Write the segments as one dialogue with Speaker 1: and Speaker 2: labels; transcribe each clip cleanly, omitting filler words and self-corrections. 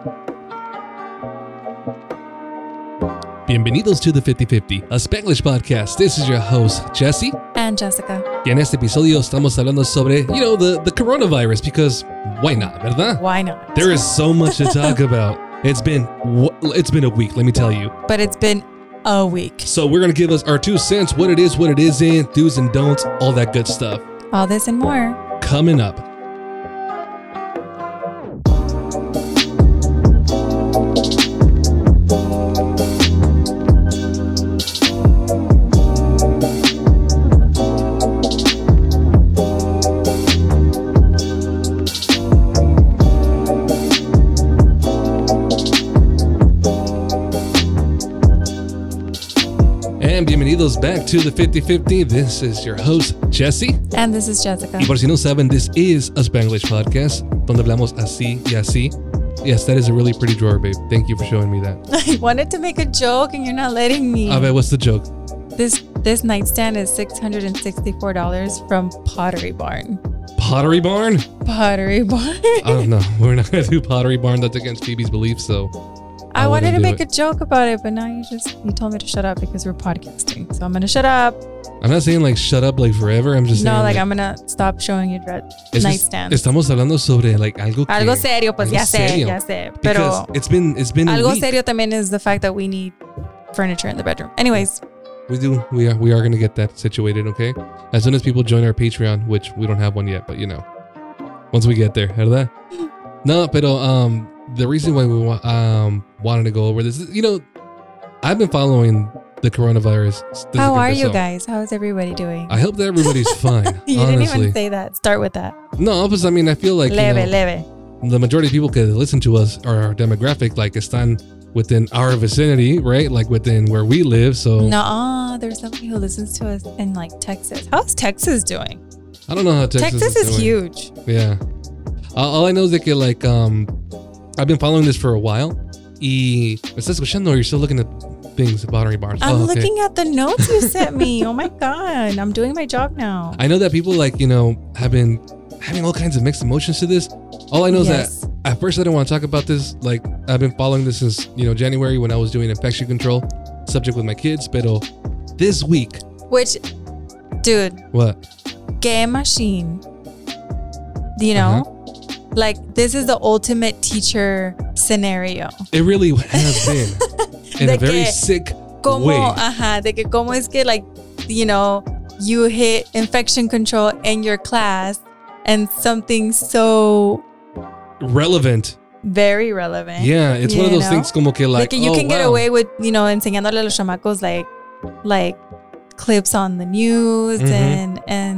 Speaker 1: Bienvenidos to the 50/50, a Spanglish podcast. This is your host, Jesse.
Speaker 2: And Jessica.
Speaker 1: Y en este episodio estamos hablando sobre, the coronavirus, because why not, ¿verdad?
Speaker 2: Why not?
Speaker 1: There is so much to talk about. It's been a week, let me tell you.
Speaker 2: But it's been a week.
Speaker 1: So we're going to give us our 2 cents, what it is, what it isn't, do's and don'ts, all that good stuff.
Speaker 2: All this and more.
Speaker 1: Coming up. Bienvenidos back to the 50/50. This is your host, Jesse.
Speaker 2: And this is Jessica.
Speaker 1: Y por si no saben, this is a Spanglish podcast, donde hablamos así y así. Yes, that is a really pretty drawer, babe. Thank you for showing me that.
Speaker 2: I wanted to make a joke and you're not letting me.
Speaker 1: A ver, what's the joke?
Speaker 2: This nightstand is $664 from Pottery Barn.
Speaker 1: Pottery Barn?
Speaker 2: Pottery Barn.
Speaker 1: I don't know. We're not going to do Pottery Barn. That's against Phoebe's beliefs, so...
Speaker 2: I wanted to make a joke about it, but now you told me to shut up because we're podcasting. So I'm going to shut up.
Speaker 1: I'm not saying like shut up like forever. I'm just saying
Speaker 2: I'm going to stop showing you nightstands.
Speaker 1: Estamos hablando sobre like algo
Speaker 2: serio, pues ya sé. Pero
Speaker 1: it's been
Speaker 2: algo serio también is the fact that we need furniture in the bedroom. Anyways.
Speaker 1: We are going to get that situated, okay? As soon as people join our Patreon, which we don't have one yet, but once we get there, ¿verdad? No, pero the reason why we wanted to go over this, I've been following the coronavirus.
Speaker 2: How are you guys? How's everybody doing?
Speaker 1: I hope that everybody's fine.
Speaker 2: You
Speaker 1: honestly.
Speaker 2: Didn't even say that. Start with that.
Speaker 1: No, because I feel like
Speaker 2: leve.
Speaker 1: The majority of people that listen to us are our demographic, like están within our vicinity, right? Like within where we live. So
Speaker 2: no, there's somebody who listens to us in like Texas. How's Texas doing?
Speaker 1: I don't know how Texas
Speaker 2: is
Speaker 1: doing.
Speaker 2: Huge.
Speaker 1: Yeah. All I know is that I've been following this for a while. ¿Me estás escuchando or you're still looking at things, Pottery Barns?
Speaker 2: I'm looking at the notes you sent me. Oh my God. I'm doing my job now.
Speaker 1: I know that people have been having all kinds of mixed emotions to this. All I know is that at first I didn't want to talk about this. Like I've been following this since, January when I was doing infection control subject with my kids. Pero this week.
Speaker 2: Which, dude.
Speaker 1: What?
Speaker 2: Qué machine. Do you know? Like, this is the ultimate teacher scenario.
Speaker 1: It really has been. In a very sick way.
Speaker 2: De que como es que, like, you hit infection control in your class and something so...
Speaker 1: relevant.
Speaker 2: Very relevant.
Speaker 1: Yeah, it's one of those things como que like
Speaker 2: you can get away with, enseñándole a los chamacos like clips on the news and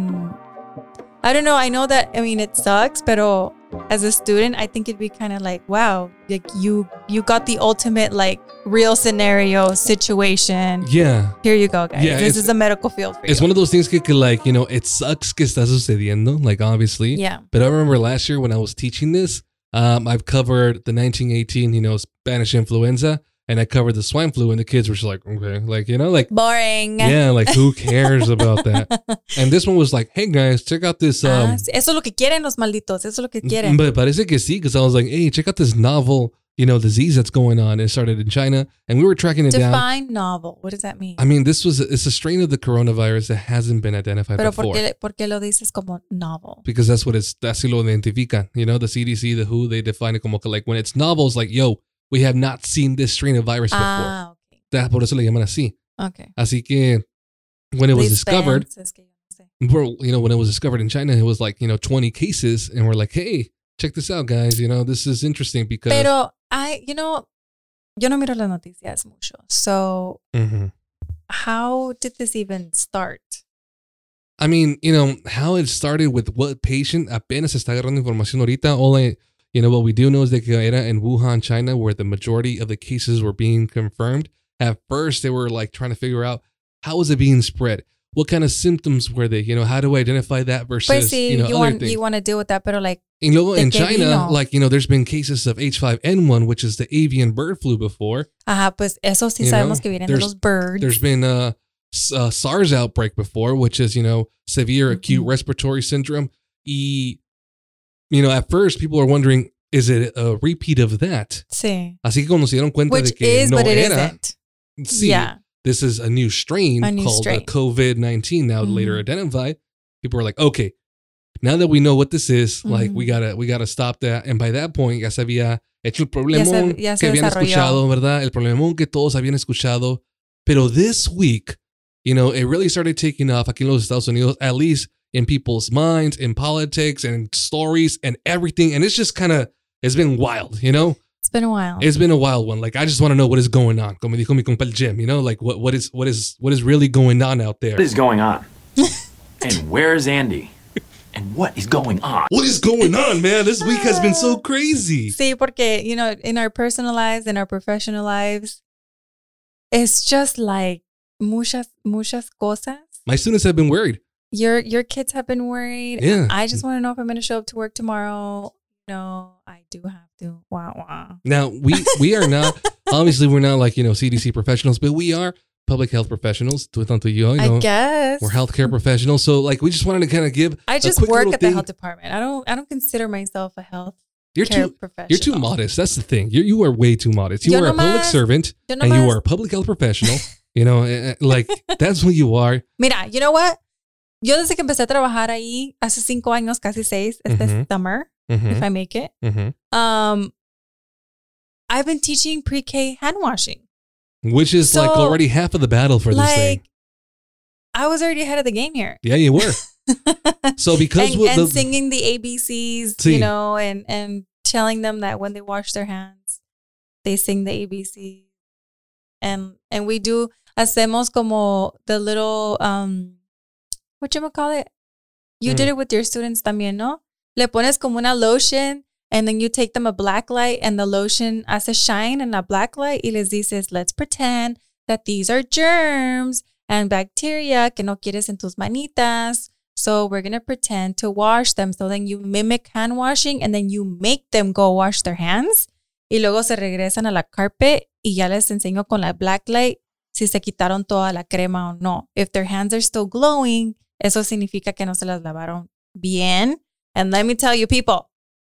Speaker 2: I don't know. I know that, it sucks, pero as a student, I think it'd be kind of like, wow, like you got the ultimate like real scenario situation.
Speaker 1: Yeah.
Speaker 2: Here you go, guys.
Speaker 1: Yeah,
Speaker 2: this is a medical field for you.
Speaker 1: It's one of those things que like, it sucks que está sucediendo, like obviously.
Speaker 2: Yeah.
Speaker 1: But I remember last year when I was teaching this, I've covered the 1918, Spanish influenza. And I covered the swine flu, and the kids were just like, okay, like
Speaker 2: boring.
Speaker 1: Yeah, like who cares about that? And this one was like, hey guys, check out this.
Speaker 2: Eso es lo que quieren los malditos. Eso es lo que quieren.
Speaker 1: But parece que sí, because I was like, hey, check out this novel, disease that's going on. It started in China, and we were tracking it down.
Speaker 2: Define novel. What does that mean?
Speaker 1: It's a strain of the coronavirus that hasn't been identified before.
Speaker 2: Pero ¿por qué lo dices como novel?
Speaker 1: Because that's así lo identifican. The CDC, the WHO, they define it como que like when it's novel, it's like, yo, we have not seen this strain of virus before.
Speaker 2: Okay.
Speaker 1: Por eso le llaman así.
Speaker 2: Okay.
Speaker 1: Así que when it was discovered, when it was discovered in China, it was like, 20 cases. And we're like, hey, check this out, guys. This is interesting because...
Speaker 2: Pero yo no miro las noticias mucho. So how did this even start?
Speaker 1: How it started with what patient apenas está agarrando información ahorita. What we do know is that era in Wuhan, China, where the majority of the cases were being confirmed. At first, they were like trying to figure out how was it being spread? What kind of symptoms were they? How do I identify that versus, other things?
Speaker 2: You want to deal with that, pero like...
Speaker 1: And luego in China, there's been cases of H5N1, which is the avian bird flu before.
Speaker 2: Ajá, pues eso sí sabemos que vienen de los birds.
Speaker 1: There's been a SARS outbreak before, which is, severe acute respiratory syndrome. At first people are wondering, is it a repeat of that?
Speaker 2: Sí.
Speaker 1: Así que cuando se dieron cuenta
Speaker 2: Which
Speaker 1: de que
Speaker 2: is,
Speaker 1: no
Speaker 2: but it
Speaker 1: era,
Speaker 2: isn't.
Speaker 1: sí,
Speaker 2: Yeah.
Speaker 1: this is a new strain called the COVID-19, now later identified. People were like, okay, now that we know what this is, like we gotta stop that. And by that point, ya se había hecho el problemón
Speaker 2: ya
Speaker 1: que
Speaker 2: se
Speaker 1: habían
Speaker 2: desarrolló.
Speaker 1: escuchado, ¿verdad? El problemón que todos habían escuchado. Pero this week, you know, it really started taking off aquí en los Estados Unidos, at least in people's minds, in politics and stories and everything. And it's just kind of, it's been wild, you know?
Speaker 2: It's been a while.
Speaker 1: It's been a wild one. Like, I just want to know what is going on. Como dijo mi compa el Jim, you know? Like, what is really going on out there?
Speaker 3: What is going on? And where's Andy? And what is going on?
Speaker 1: What is going on, man? This week has been so crazy.
Speaker 2: Sí, porque, you know, in our personal lives, in our professional lives, it's just like muchas cosas.
Speaker 1: My students have been worried.
Speaker 2: Your kids have been worried.
Speaker 1: Yeah.
Speaker 2: I just want to know if I'm going to show up to work tomorrow. No, I do have to. Wow.
Speaker 1: Now, we are not, obviously, we're not like, you know, CDC professionals, but we are public health professionals. Tanto yo, you know,
Speaker 2: I guess.
Speaker 1: we're healthcare professionals. So, like, we just wanted to kind of give
Speaker 2: I just
Speaker 1: a quick
Speaker 2: work
Speaker 1: little
Speaker 2: at the
Speaker 1: thing.
Speaker 2: health department. I don't consider myself a health
Speaker 1: You're
Speaker 2: care
Speaker 1: too
Speaker 2: professional.
Speaker 1: You're too modest. That's the thing. You are way too modest. You
Speaker 2: Yo
Speaker 1: are a public
Speaker 2: nomás-
Speaker 1: servant
Speaker 2: yo
Speaker 1: and you
Speaker 2: nomás-
Speaker 1: are a public health professional. You know, like, that's what you are.
Speaker 2: Mira, you know what? Yo desde que empecé a trabajar ahí, hace 5 años, casi 6, este summer, if I make it, I've been teaching pre-K hand washing.
Speaker 1: Which is
Speaker 2: So,
Speaker 1: like already half of the battle for this thing.
Speaker 2: Like, I was already ahead of the game here.
Speaker 1: Yeah, you were. So because
Speaker 2: and singing the ABCs,
Speaker 1: Sí.
Speaker 2: you know, and telling them that when they wash their hands, they sing the ABCs. And we hacemos como the little, whatchamacallit? You did it with your students también, ¿no? Le pones como una lotion and then you take them a black light and the lotion hace shine in a black light y les dices, let's pretend that these are germs and bacteria que no quieres en tus manitas. So we're going to pretend to wash them. So then you mimic hand washing and then you make them go wash their hands. Y luego se regresan a la carpet y ya les enseño con la black light si se quitaron toda la crema o no. If their hands are still glowing, eso significa que no se las lavaron bien. And let me tell you, people,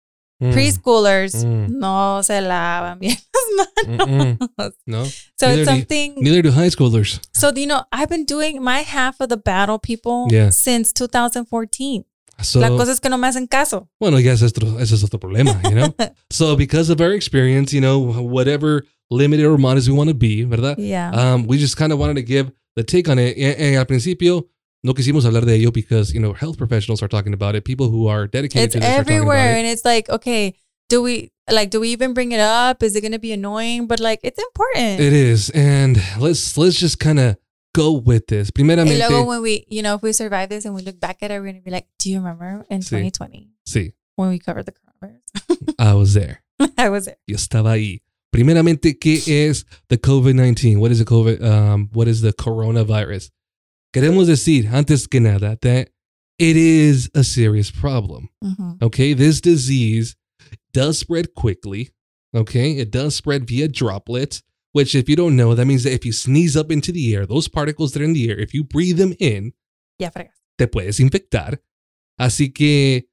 Speaker 2: preschoolers no se lavan bien las manos.
Speaker 1: No.
Speaker 2: So
Speaker 1: Neither
Speaker 2: it's
Speaker 1: do-
Speaker 2: something.
Speaker 1: Neither do high schoolers.
Speaker 2: So, you know, I've been doing my half of the battle, people, since 2014.
Speaker 1: So,
Speaker 2: La cosa es que no me hacen caso.
Speaker 1: bueno, I guess ese es otro problema, you know? So because of our experience, you know, whatever limited or modest we want to be, ¿verdad?
Speaker 2: Yeah.
Speaker 1: We just kind of wanted to give the take on it. And al principio, no quisimos hablar de ello because, you know, health professionals are talking about it. People who are dedicated
Speaker 2: It's
Speaker 1: to this are talking
Speaker 2: everywhere.
Speaker 1: about it.
Speaker 2: And it's like, okay, do we even bring it up? Is it going to be annoying? But like, it's important.
Speaker 1: It is. And let's just kind of go with this.
Speaker 2: Y luego
Speaker 1: Primeramente,
Speaker 2: when we, you know, if we survive this and we look back at it, we're going to be like, do you remember in 2020
Speaker 1: sí,
Speaker 2: when we covered the coronavirus?
Speaker 1: I was there.
Speaker 2: I was there.
Speaker 1: Yo estaba ahí. Primeramente, ¿qué es the COVID-19? What is the what is the coronavirus? Queremos decir, antes que nada, that it is a serious problem.
Speaker 2: Mm-hmm.
Speaker 1: Okay, this disease does spread quickly. Okay, it does spread via droplets, which if you don't know, that means that if you sneeze up into the air, those particles that are in the air, if you breathe them in,
Speaker 2: Ya fregas.
Speaker 1: te puedes infectar. Así que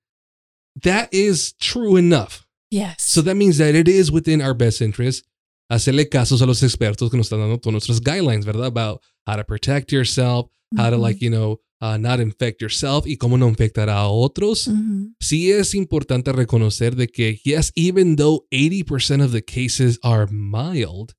Speaker 1: that is true enough.
Speaker 2: Yes.
Speaker 1: So that means that it is within our best interest hacerle casos a los expertos que nos están dando todos nuestros guidelines, ¿verdad? About how to protect yourself, how to like, you know, not infect yourself y cómo no infectar a otros.
Speaker 2: Mm-hmm.
Speaker 1: Sí es importante reconocer de que, yes, even though 80% of the cases are mild,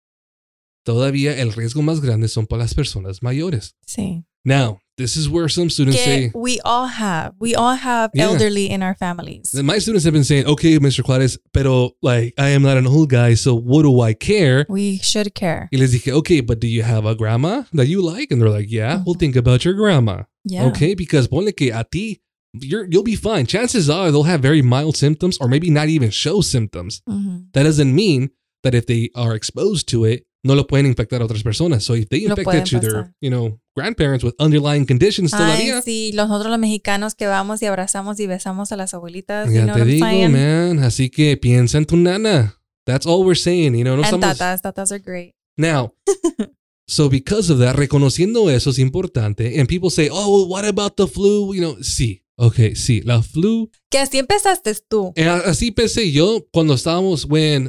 Speaker 1: todavía el riesgo más grande son para las personas mayores.
Speaker 2: Sí.
Speaker 1: Now, this is where some students say,
Speaker 2: we all have
Speaker 1: Yeah.
Speaker 2: elderly in our families.
Speaker 1: my students have been saying, okay, Mr. Juarez, pero like, I am not an old guy, so what do I care?
Speaker 2: We should care.
Speaker 1: Y les dije, okay, but do you have a grandma that you like? And they're like, yeah, we'll think about your grandma.
Speaker 2: Yeah.
Speaker 1: Okay, because ponle que a ti, you'll be fine. Chances are they'll have very mild symptoms or maybe not even show symptoms.
Speaker 2: Mm-hmm.
Speaker 1: That doesn't mean that if they are exposed to it, no lo pueden infectar a otras personas. So if they
Speaker 2: Lo
Speaker 1: infect
Speaker 2: pueden
Speaker 1: it to their,
Speaker 2: pasar.
Speaker 1: you know, grandparents with underlying conditions todavía.
Speaker 2: Ay, sí, nosotros los mexicanos que vamos y abrazamos y besamos a las abuelitas. You
Speaker 1: Ya
Speaker 2: know
Speaker 1: te
Speaker 2: what I'm
Speaker 1: digo,
Speaker 2: saying?
Speaker 1: man. Así que piensa en tu nana. That's all we're saying, you know. No
Speaker 2: And
Speaker 1: estamos...
Speaker 2: tatas are great.
Speaker 1: Now, so because of that, reconociendo eso es importante. And people say, oh, well, what about the flu? You know, sí. Okay, sí, la flu.
Speaker 2: Que así empezaste tú.
Speaker 1: Así pensé yo cuando estábamos, when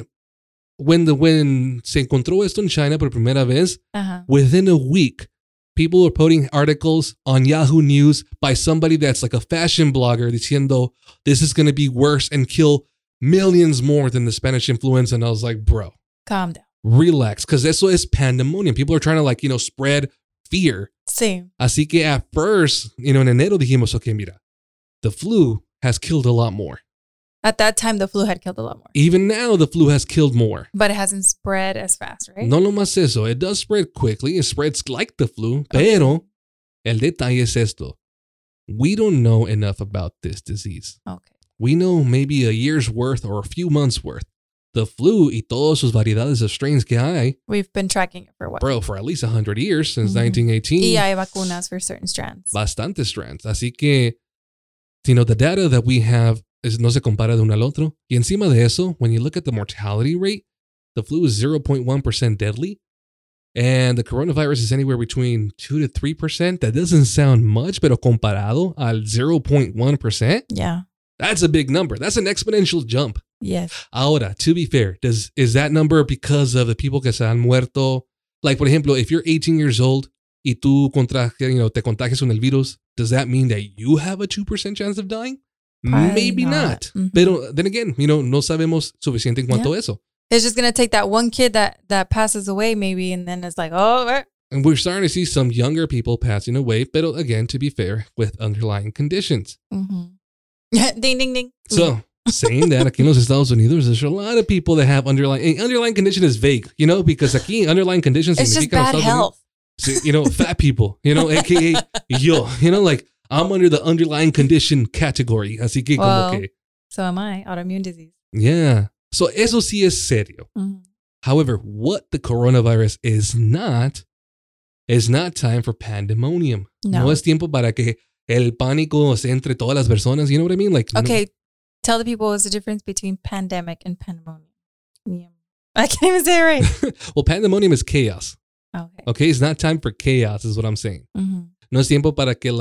Speaker 1: se encontró esto en China por primera vez,
Speaker 2: Ajá.
Speaker 1: within a week, people were putting articles on Yahoo News by somebody that's like a fashion blogger diciendo, this is going to be worse and kill millions more than the Spanish influenza. And I was like, bro,
Speaker 2: Calm down.
Speaker 1: relax, because eso es pandemonium. People are trying to like, spread fear.
Speaker 2: Sí.
Speaker 1: Así que at first, en enero dijimos, okay, mira, the flu has killed a lot more.
Speaker 2: At that time, the flu had killed a lot more.
Speaker 1: Even now, the flu has killed more.
Speaker 2: But it hasn't spread as fast, right?
Speaker 1: No lo más eso. It does spread quickly. It spreads like the flu. Pero el detalle es esto. We don't know enough about this disease.
Speaker 2: Okay.
Speaker 1: We know maybe a year's worth or a few months' worth. The flu y todas sus variedades of strains que hay,
Speaker 2: We've been tracking it for what?
Speaker 1: bro, for at least 100 years, since
Speaker 2: Mhm.
Speaker 1: 1918.
Speaker 2: Y hay vacunas for certain strands.
Speaker 1: Bastante strands. Así que, the data that we have no se compara de uno al otro. Y encima de eso, when you look at the mortality rate, the flu is 0.1% deadly. And the coronavirus is anywhere between 2 to 3%. That doesn't sound much, pero comparado al 0.1%,
Speaker 2: Yeah.
Speaker 1: that's a big number. That's an exponential jump.
Speaker 2: Yes.
Speaker 1: Ahora, to be fair, is that number because of the people que se han muerto? Like, por ejemplo, if you're 18 years old y tú te contagias con el virus, does that mean that you have a 2% chance of dying?
Speaker 2: Probably
Speaker 1: Maybe not.
Speaker 2: Mhm.
Speaker 1: Pero then again, no sabemos suficiente en cuanto a eso.
Speaker 2: It's just going to take that one kid that passes away maybe, and then it's like, oh,
Speaker 1: And we're starting to see some younger people passing away, pero again, to be fair, with underlying conditions.
Speaker 2: mm-hmm. Ding, ding, ding.
Speaker 1: So, saying that, aquí en los Estados Unidos, there's a lot of people that have underlying condition is vague, because aquí underlying conditions
Speaker 2: It's just
Speaker 1: significa en
Speaker 2: bad
Speaker 1: los Estados
Speaker 2: health.
Speaker 1: Unidos, fat people, aka yo, like I'm under the underlying condition category. Así que
Speaker 2: Well,
Speaker 1: como que,
Speaker 2: So am I. Autoimmune disease.
Speaker 1: yeah. So eso sí es serio.
Speaker 2: Mhm.
Speaker 1: However, what the coronavirus is not time for pandemonium.
Speaker 2: No.
Speaker 1: es tiempo para que el pánico se entre todas las personas. You know what I mean? Like,
Speaker 2: Okay. Tell the people what's the difference between pandemic and pandemonium. Yeah. I can't even say it right.
Speaker 1: well, pandemonium is chaos.
Speaker 2: Okay.
Speaker 1: Okay, it's not time for chaos, is what I'm saying.
Speaker 2: Mm-hmm.
Speaker 1: No es tiempo para que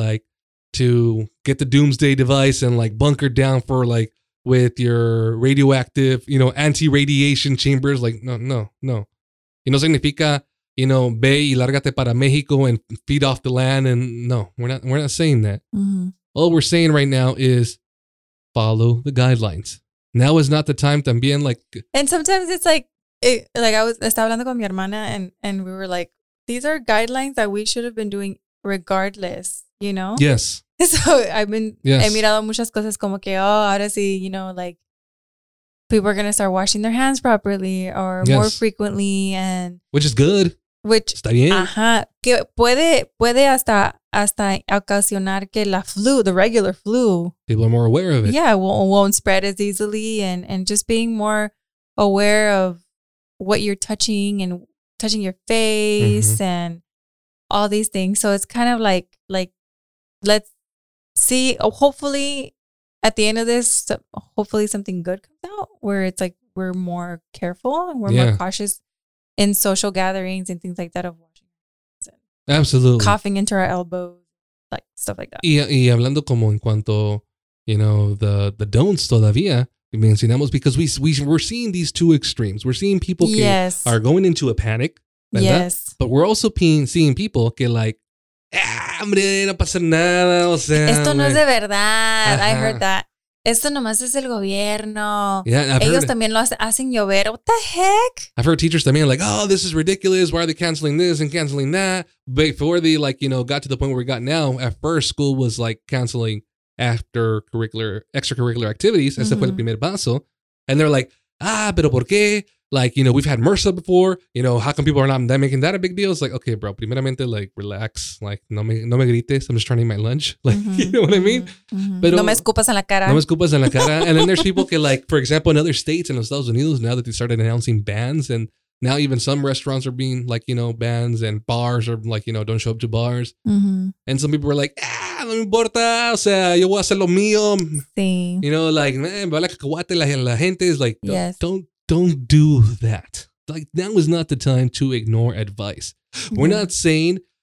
Speaker 1: to get the doomsday device and bunker down for with your radioactive, anti-radiation chambers. No. Y no significa, ve y lárgate para Mexico and feed off the land. And no, we're not saying that.
Speaker 2: Mm-hmm.
Speaker 1: All we're saying right now is follow the guidelines. Now is not the time también
Speaker 2: And sometimes it's like estaba hablando con mi hermana and we were like, these are guidelines that we should have been doing regardless,
Speaker 1: yes.
Speaker 2: So he
Speaker 1: Yes.
Speaker 2: mirado muchas cosas como que, ahora sí, people are going to start washing their hands properly or more
Speaker 1: Yes.
Speaker 2: frequently, and
Speaker 1: Which is good.
Speaker 2: which,
Speaker 1: Está bien.
Speaker 2: ajá, que puede hasta ocasionar que the regular flu,
Speaker 1: People are more aware of it.
Speaker 2: yeah, won't spread as easily, and just being more aware of what you're touching and touching your face and all these things. So it's kind of like let's see. Hopefully, at the end of this, hopefully something good comes out where it's like we're more careful and we're more cautious in social gatherings and things like that of washing hands and
Speaker 1: Absolutely.
Speaker 2: coughing into our elbows, like stuff like that.
Speaker 1: Y hablando como en cuanto, the don'ts todavía, mencionamos because we're seeing these two extremes. We're seeing people que
Speaker 2: Yes.
Speaker 1: are going into a panic, ¿verdad?
Speaker 2: Yes.
Speaker 1: But we're also seeing people que hombre, no pasa nada, o sea.
Speaker 2: Esto no es de verdad. I
Speaker 1: Ajá.
Speaker 2: heard that. Esto nomás es el gobierno.
Speaker 1: Yeah,
Speaker 2: Ellos también lo hacen llover. What the heck?
Speaker 1: I've heard teachers también oh, this is ridiculous. Why are they canceling this and canceling that? Before they got to the point where we got now, at first school was canceling extracurricular activities. Ese fue el primer paso. And they're like, pero ¿por qué? We've had MRSA before. How come people are not making that a big deal? It's like, okay, bro, primeramente, relax. No me grites. I'm just trying to eat my lunch. You know what I mean? Pero
Speaker 2: No me escupas en la cara.
Speaker 1: no me escupas en la cara. And then there's people que for example, in other states in los Estados Unidos, now that they started announcing bans, and now even some restaurants are being bans, and bars are don't show up to bars.
Speaker 2: Mm-hmm.
Speaker 1: And some people were like, no me importa, o sea, yo voy a hacer lo mío.
Speaker 2: Sí.
Speaker 1: Me vale cacahuate la gente is
Speaker 2: Yes.
Speaker 1: don't do that. Now is not the time to ignore advice. We're not saying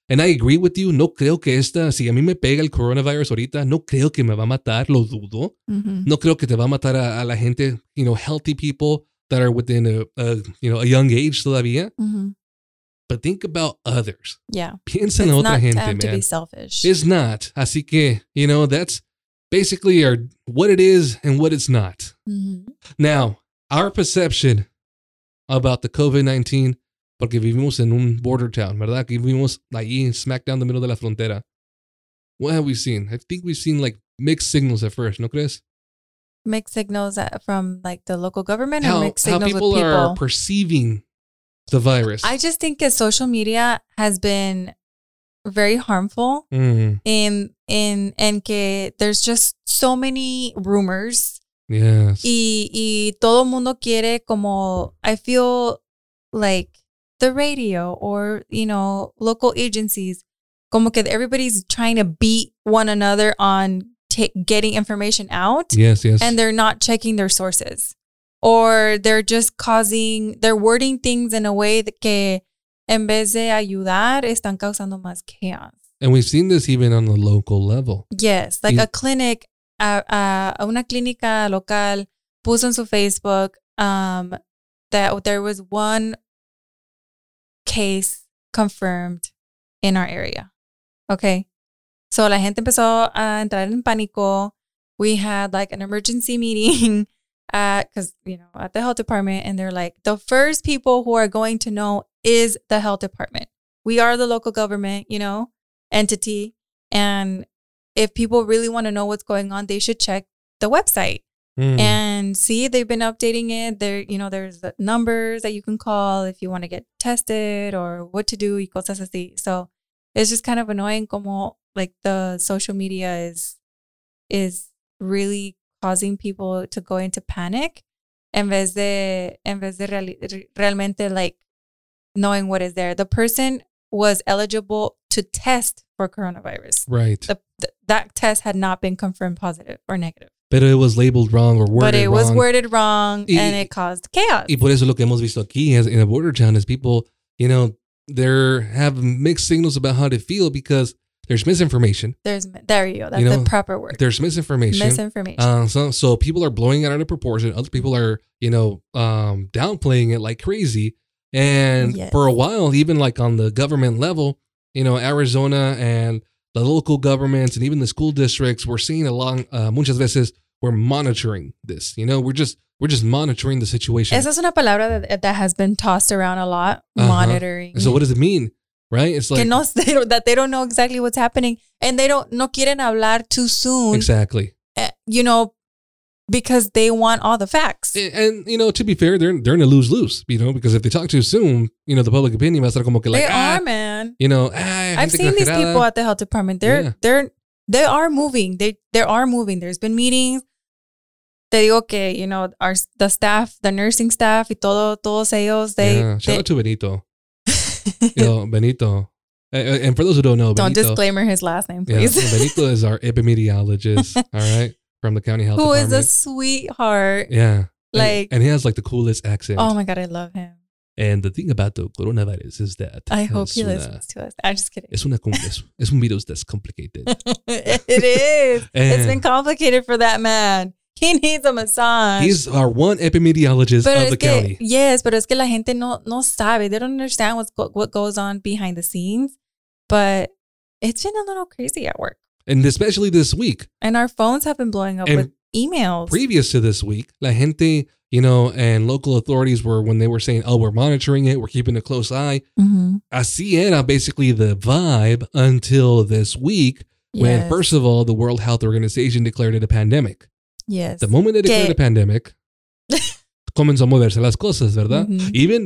Speaker 1: And I agree with you. No creo que si a mí me pega el coronavirus ahorita, no creo que me va a matar, lo dudo.
Speaker 2: Mm-hmm.
Speaker 1: No creo que te va a matar a la gente, healthy people that are within a young age todavía.
Speaker 2: Mm-hmm.
Speaker 1: But think about others.
Speaker 2: Yeah.
Speaker 1: Piensa en otra gente, man.
Speaker 2: It's not to be selfish.
Speaker 1: It's not. Así que, that's basically what it is and what it's not.
Speaker 2: Mm-hmm.
Speaker 1: Now, our perception about the COVID-19, porque vivimos en un border town, ¿verdad? Que vivimos ahí, smack down the middle de la frontera. What have we seen? I think we've seen like mixed signals at first, ¿no crees?
Speaker 2: Mixed signals from like the local government,
Speaker 1: How
Speaker 2: or mixed signals
Speaker 1: people
Speaker 2: with people
Speaker 1: are perceiving the virus.
Speaker 2: I just think that social media has been very harmful in que there's just so many rumors.
Speaker 1: Yes.
Speaker 2: Y todo mundo quiere como, I feel like the radio or, local agencies, como que everybody's trying to beat one another on getting information out.
Speaker 1: Yes.
Speaker 2: And they're not checking their sources. Or they're just they're wording things in a way that que en vez de ayudar, están causando más chaos.
Speaker 1: And we've seen this even on the local level.
Speaker 2: Yes, like a clinic, una clínica local puso en su Facebook that there was one case confirmed in our area. Okay. So la gente empezó a entrar en pánico. We had like an emergency meeting because, at the health department, and they're like, the first people who are going to know is the health department. We are the local government, entity. And if people really want to know what's going on, they should check the website and see they've been updating it. There, there's numbers that you can call if you want to get tested or what to do y cosas así. So it's just kind of annoying como like the social media is really causing people to go into panic en vez de realmente like knowing what is there. The person was eligible to test for coronavirus.
Speaker 1: Right.
Speaker 2: That test had not been confirmed positive or negative.
Speaker 1: Pero it was labeled wrong or worded wrong.
Speaker 2: But it was worded wrong and it caused chaos.
Speaker 1: Y por eso lo que hemos visto aquí in a border town is people, they have mixed signals about how to feel because there's misinformation.
Speaker 2: There you go. That's the proper word.
Speaker 1: There's misinformation. So people are blowing it out of proportion. Other people are, downplaying it like crazy. And for a while, even like on the government level, Arizona and the local governments and even the school districts, we're seeing muchas veces we're monitoring this. We're just monitoring the situation.
Speaker 2: Esa es una palabra that has been tossed around a lot. Monitoring.
Speaker 1: So what does it mean? Right? It's like
Speaker 2: that they don't know exactly what's happening and they no quieren hablar too soon.
Speaker 1: Exactly.
Speaker 2: Because they want all the facts.
Speaker 1: And to be fair, they're in a lose-lose, because if they talk too soon, the public opinion va a estar como que like,
Speaker 2: they are, man.
Speaker 1: I've
Speaker 2: seen these people at the health department. They are moving. They are moving. There's been meetings. Te digo que, the staff, the nursing staff y todos ellos,
Speaker 1: shout out to Benito. Benito. And for those who don't know,
Speaker 2: don't
Speaker 1: Benito,
Speaker 2: disclaimer his last name, please.
Speaker 1: Benito is our epidemiologist, all right, from the county health department.
Speaker 2: Who is a sweetheart.
Speaker 1: Yeah.
Speaker 2: Like,
Speaker 1: and he has like the coolest accent.
Speaker 2: Oh my God, I love him.
Speaker 1: And the thing about the coronavirus is that
Speaker 2: I hope he listens to us. I'm just kidding.
Speaker 1: Es un virus that's complicated.
Speaker 2: It is. It's been complicated for that man. He needs a massage.
Speaker 1: He's our one epidemiologist of the county.
Speaker 2: Yes, pero es que la gente no sabe. They don't understand what goes on behind the scenes. But it's been a little crazy at work.
Speaker 1: And especially this week.
Speaker 2: And our phones have been blowing up with emails.
Speaker 1: Previous to this week, la gente, and local authorities when they were saying, oh, we're monitoring it, we're keeping a close eye.
Speaker 2: Mm-hmm.
Speaker 1: Así era basically the vibe until this week when, first of all, the World Health Organization declared it a pandemic.
Speaker 2: Yes.
Speaker 1: The moment they declared a pandemic, comenzó a moverse las cosas, ¿verdad?
Speaker 2: Mm-hmm.
Speaker 1: Even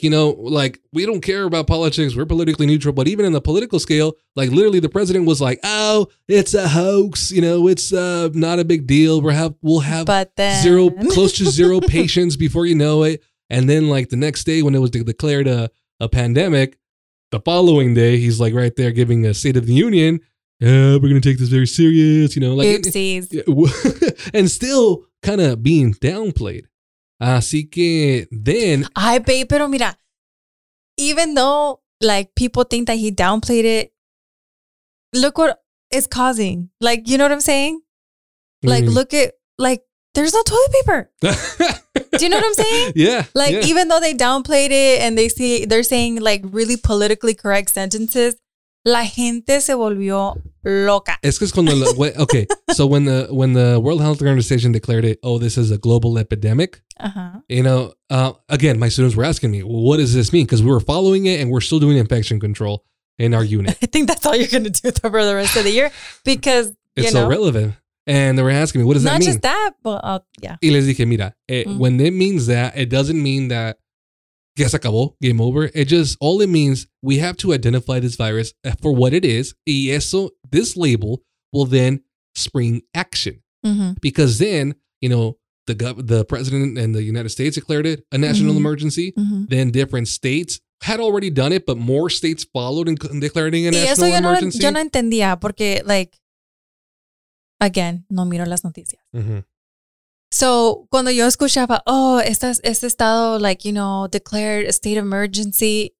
Speaker 1: we don't care about politics. We're politically neutral. But even in the political scale, literally the president was like, oh, it's a hoax. It's not a big deal. We'll have close to zero patients before you know it. And then the next day when it was declared a pandemic, the following day, he's right there giving a State of the Union. We're going to take this very serious,
Speaker 2: Oopsies.
Speaker 1: And still kind of being downplayed. Así que then...
Speaker 2: Ay, babe, pero mira, even though like people think that he downplayed it. Look what it's causing. Like, you know what I'm saying? Like, look at, like, there's no toilet paper. Do you know what I'm saying?
Speaker 1: Yeah.
Speaker 2: Like,
Speaker 1: yeah.
Speaker 2: even though they downplayed it and they're saying like really politically correct sentences, la gente se volvió loca.
Speaker 1: Es que es cuando okay, so when the World Health Organization declared it, oh, this is a global epidemic. You know, again, my students were asking me, well, what does this mean? Because we were following it and we're still doing infection control in our unit.
Speaker 2: I think that's all you're going to do for the rest of the year because
Speaker 1: it's so relevant. And they were asking me, what does that mean?
Speaker 2: Not just that, but yeah.
Speaker 1: Y les dije, mira, when it means that, it doesn't mean that ya se acabó, game over. All it means, we have to identify this virus for what it is. Y eso, this label will then spring action. Because then, you know, the president and the United States declared it a national emergency. Then different states had already done it, but more states followed in declaring a national emergency.
Speaker 2: Yo no entendía porque, like, again, no miro las noticias. So, cuando yo escuchaba, oh, este estado, like, you know, declared a state of emergency,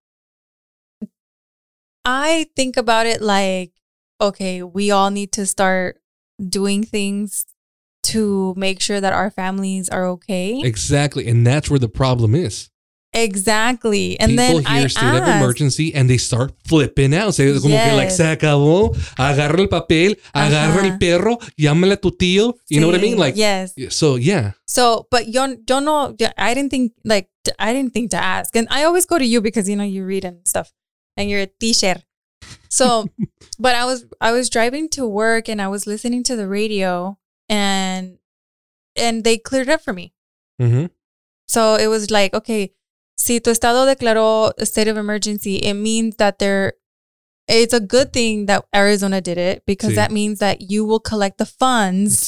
Speaker 2: I think about it like, okay, we all need to start doing things to make sure that our families are okay.
Speaker 1: Exactly. And that's where the problem is.
Speaker 2: Exactly. And
Speaker 1: people
Speaker 2: then
Speaker 1: hear state of emergency and they start flipping out. Say, como que like, se acabó, agarra el papel, agarra el perro, llámale a tu tío. You know what I mean? Like,
Speaker 2: yes.
Speaker 1: So, yeah.
Speaker 2: So, but yo no, I didn't think to ask. And I always go to you because, you know, you read and stuff and you're a teacher. So, but I was driving to work and I was listening to the radio and they cleared it up for me. So it was like, okay, si tu estado declaró a state of emergency, it means that it's a good thing that Arizona did it because that means that you will collect the funds.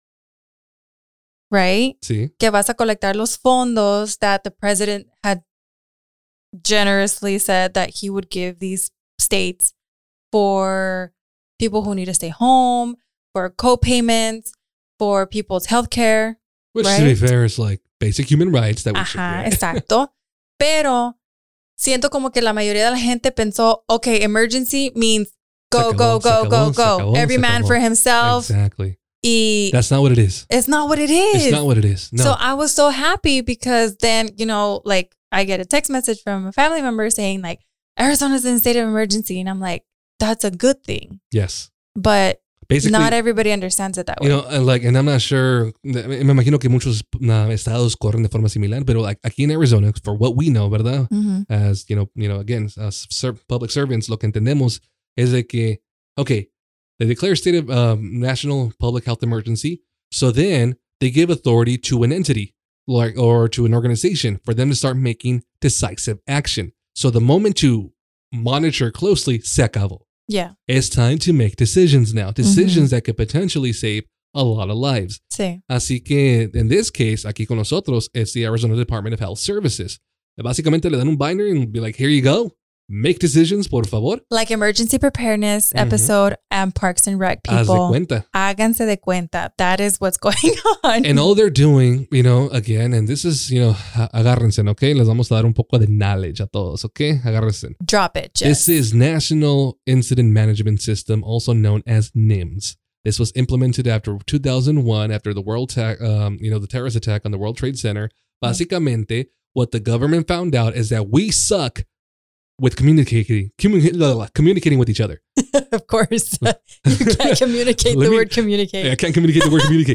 Speaker 2: Right? Que vas a colectar los fondos that the president had generously said that he would give these states for people who need to stay home, for co-payments, for people's health care.
Speaker 1: Which, to be fair, is like basic human rights that we should get.
Speaker 2: Exacto. Pero siento como que la mayoría de la gente pensó, okay, emergency means go. Every man for himself.
Speaker 1: Exactly.
Speaker 2: Y
Speaker 1: that's not what it is.
Speaker 2: It's not what it is.
Speaker 1: It's not what it is. No.
Speaker 2: So I was so happy because then, you know, like I get a text message from a family member saying like, Arizona's in a state of emergency. And I'm like, that's a good thing.
Speaker 1: Yes.
Speaker 2: But
Speaker 1: basically,
Speaker 2: not everybody understands it that way.
Speaker 1: You know, and I'm not sure, me imagino que muchos estados corren de forma similar, pero like aquí en Arizona, for what we know, ¿verdad? As, you know, again, as public servants, lo que entendemos es de que, okay, they declare a state of national public health emergency. So then they give authority to an entity or to an organization for them to start making decisive action. So the moment to monitor closely, se acabó.
Speaker 2: Yeah.
Speaker 1: It's time to make decisions now. Decisions that could potentially save a lot of lives.
Speaker 2: Sí.
Speaker 1: Así que, in this case, aquí con nosotros, it's the Arizona Department of Health Services. Básicamente le dan un binder and be like, here you go. Make decisions, por favor.
Speaker 2: Like emergency preparedness episode and Parks and Rec people.
Speaker 1: Haz de cuenta.
Speaker 2: Háganse de cuenta. That is what's going on.
Speaker 1: And all they're doing, you know, again, and this is, you know, agárrense, okay? Les vamos a dar un poco de knowledge a todos, okay? Agárrense.
Speaker 2: Drop it, Jess.
Speaker 1: This is National Incident Management System, also known as NIMS. This was implemented after 2001, after the the terrorist attack on the World Trade Center. Básicamente, what the government found out is that we suck with communicating with each other.
Speaker 2: Of course. You can't communicate the word communicate.
Speaker 1: I can't communicate the word communicate.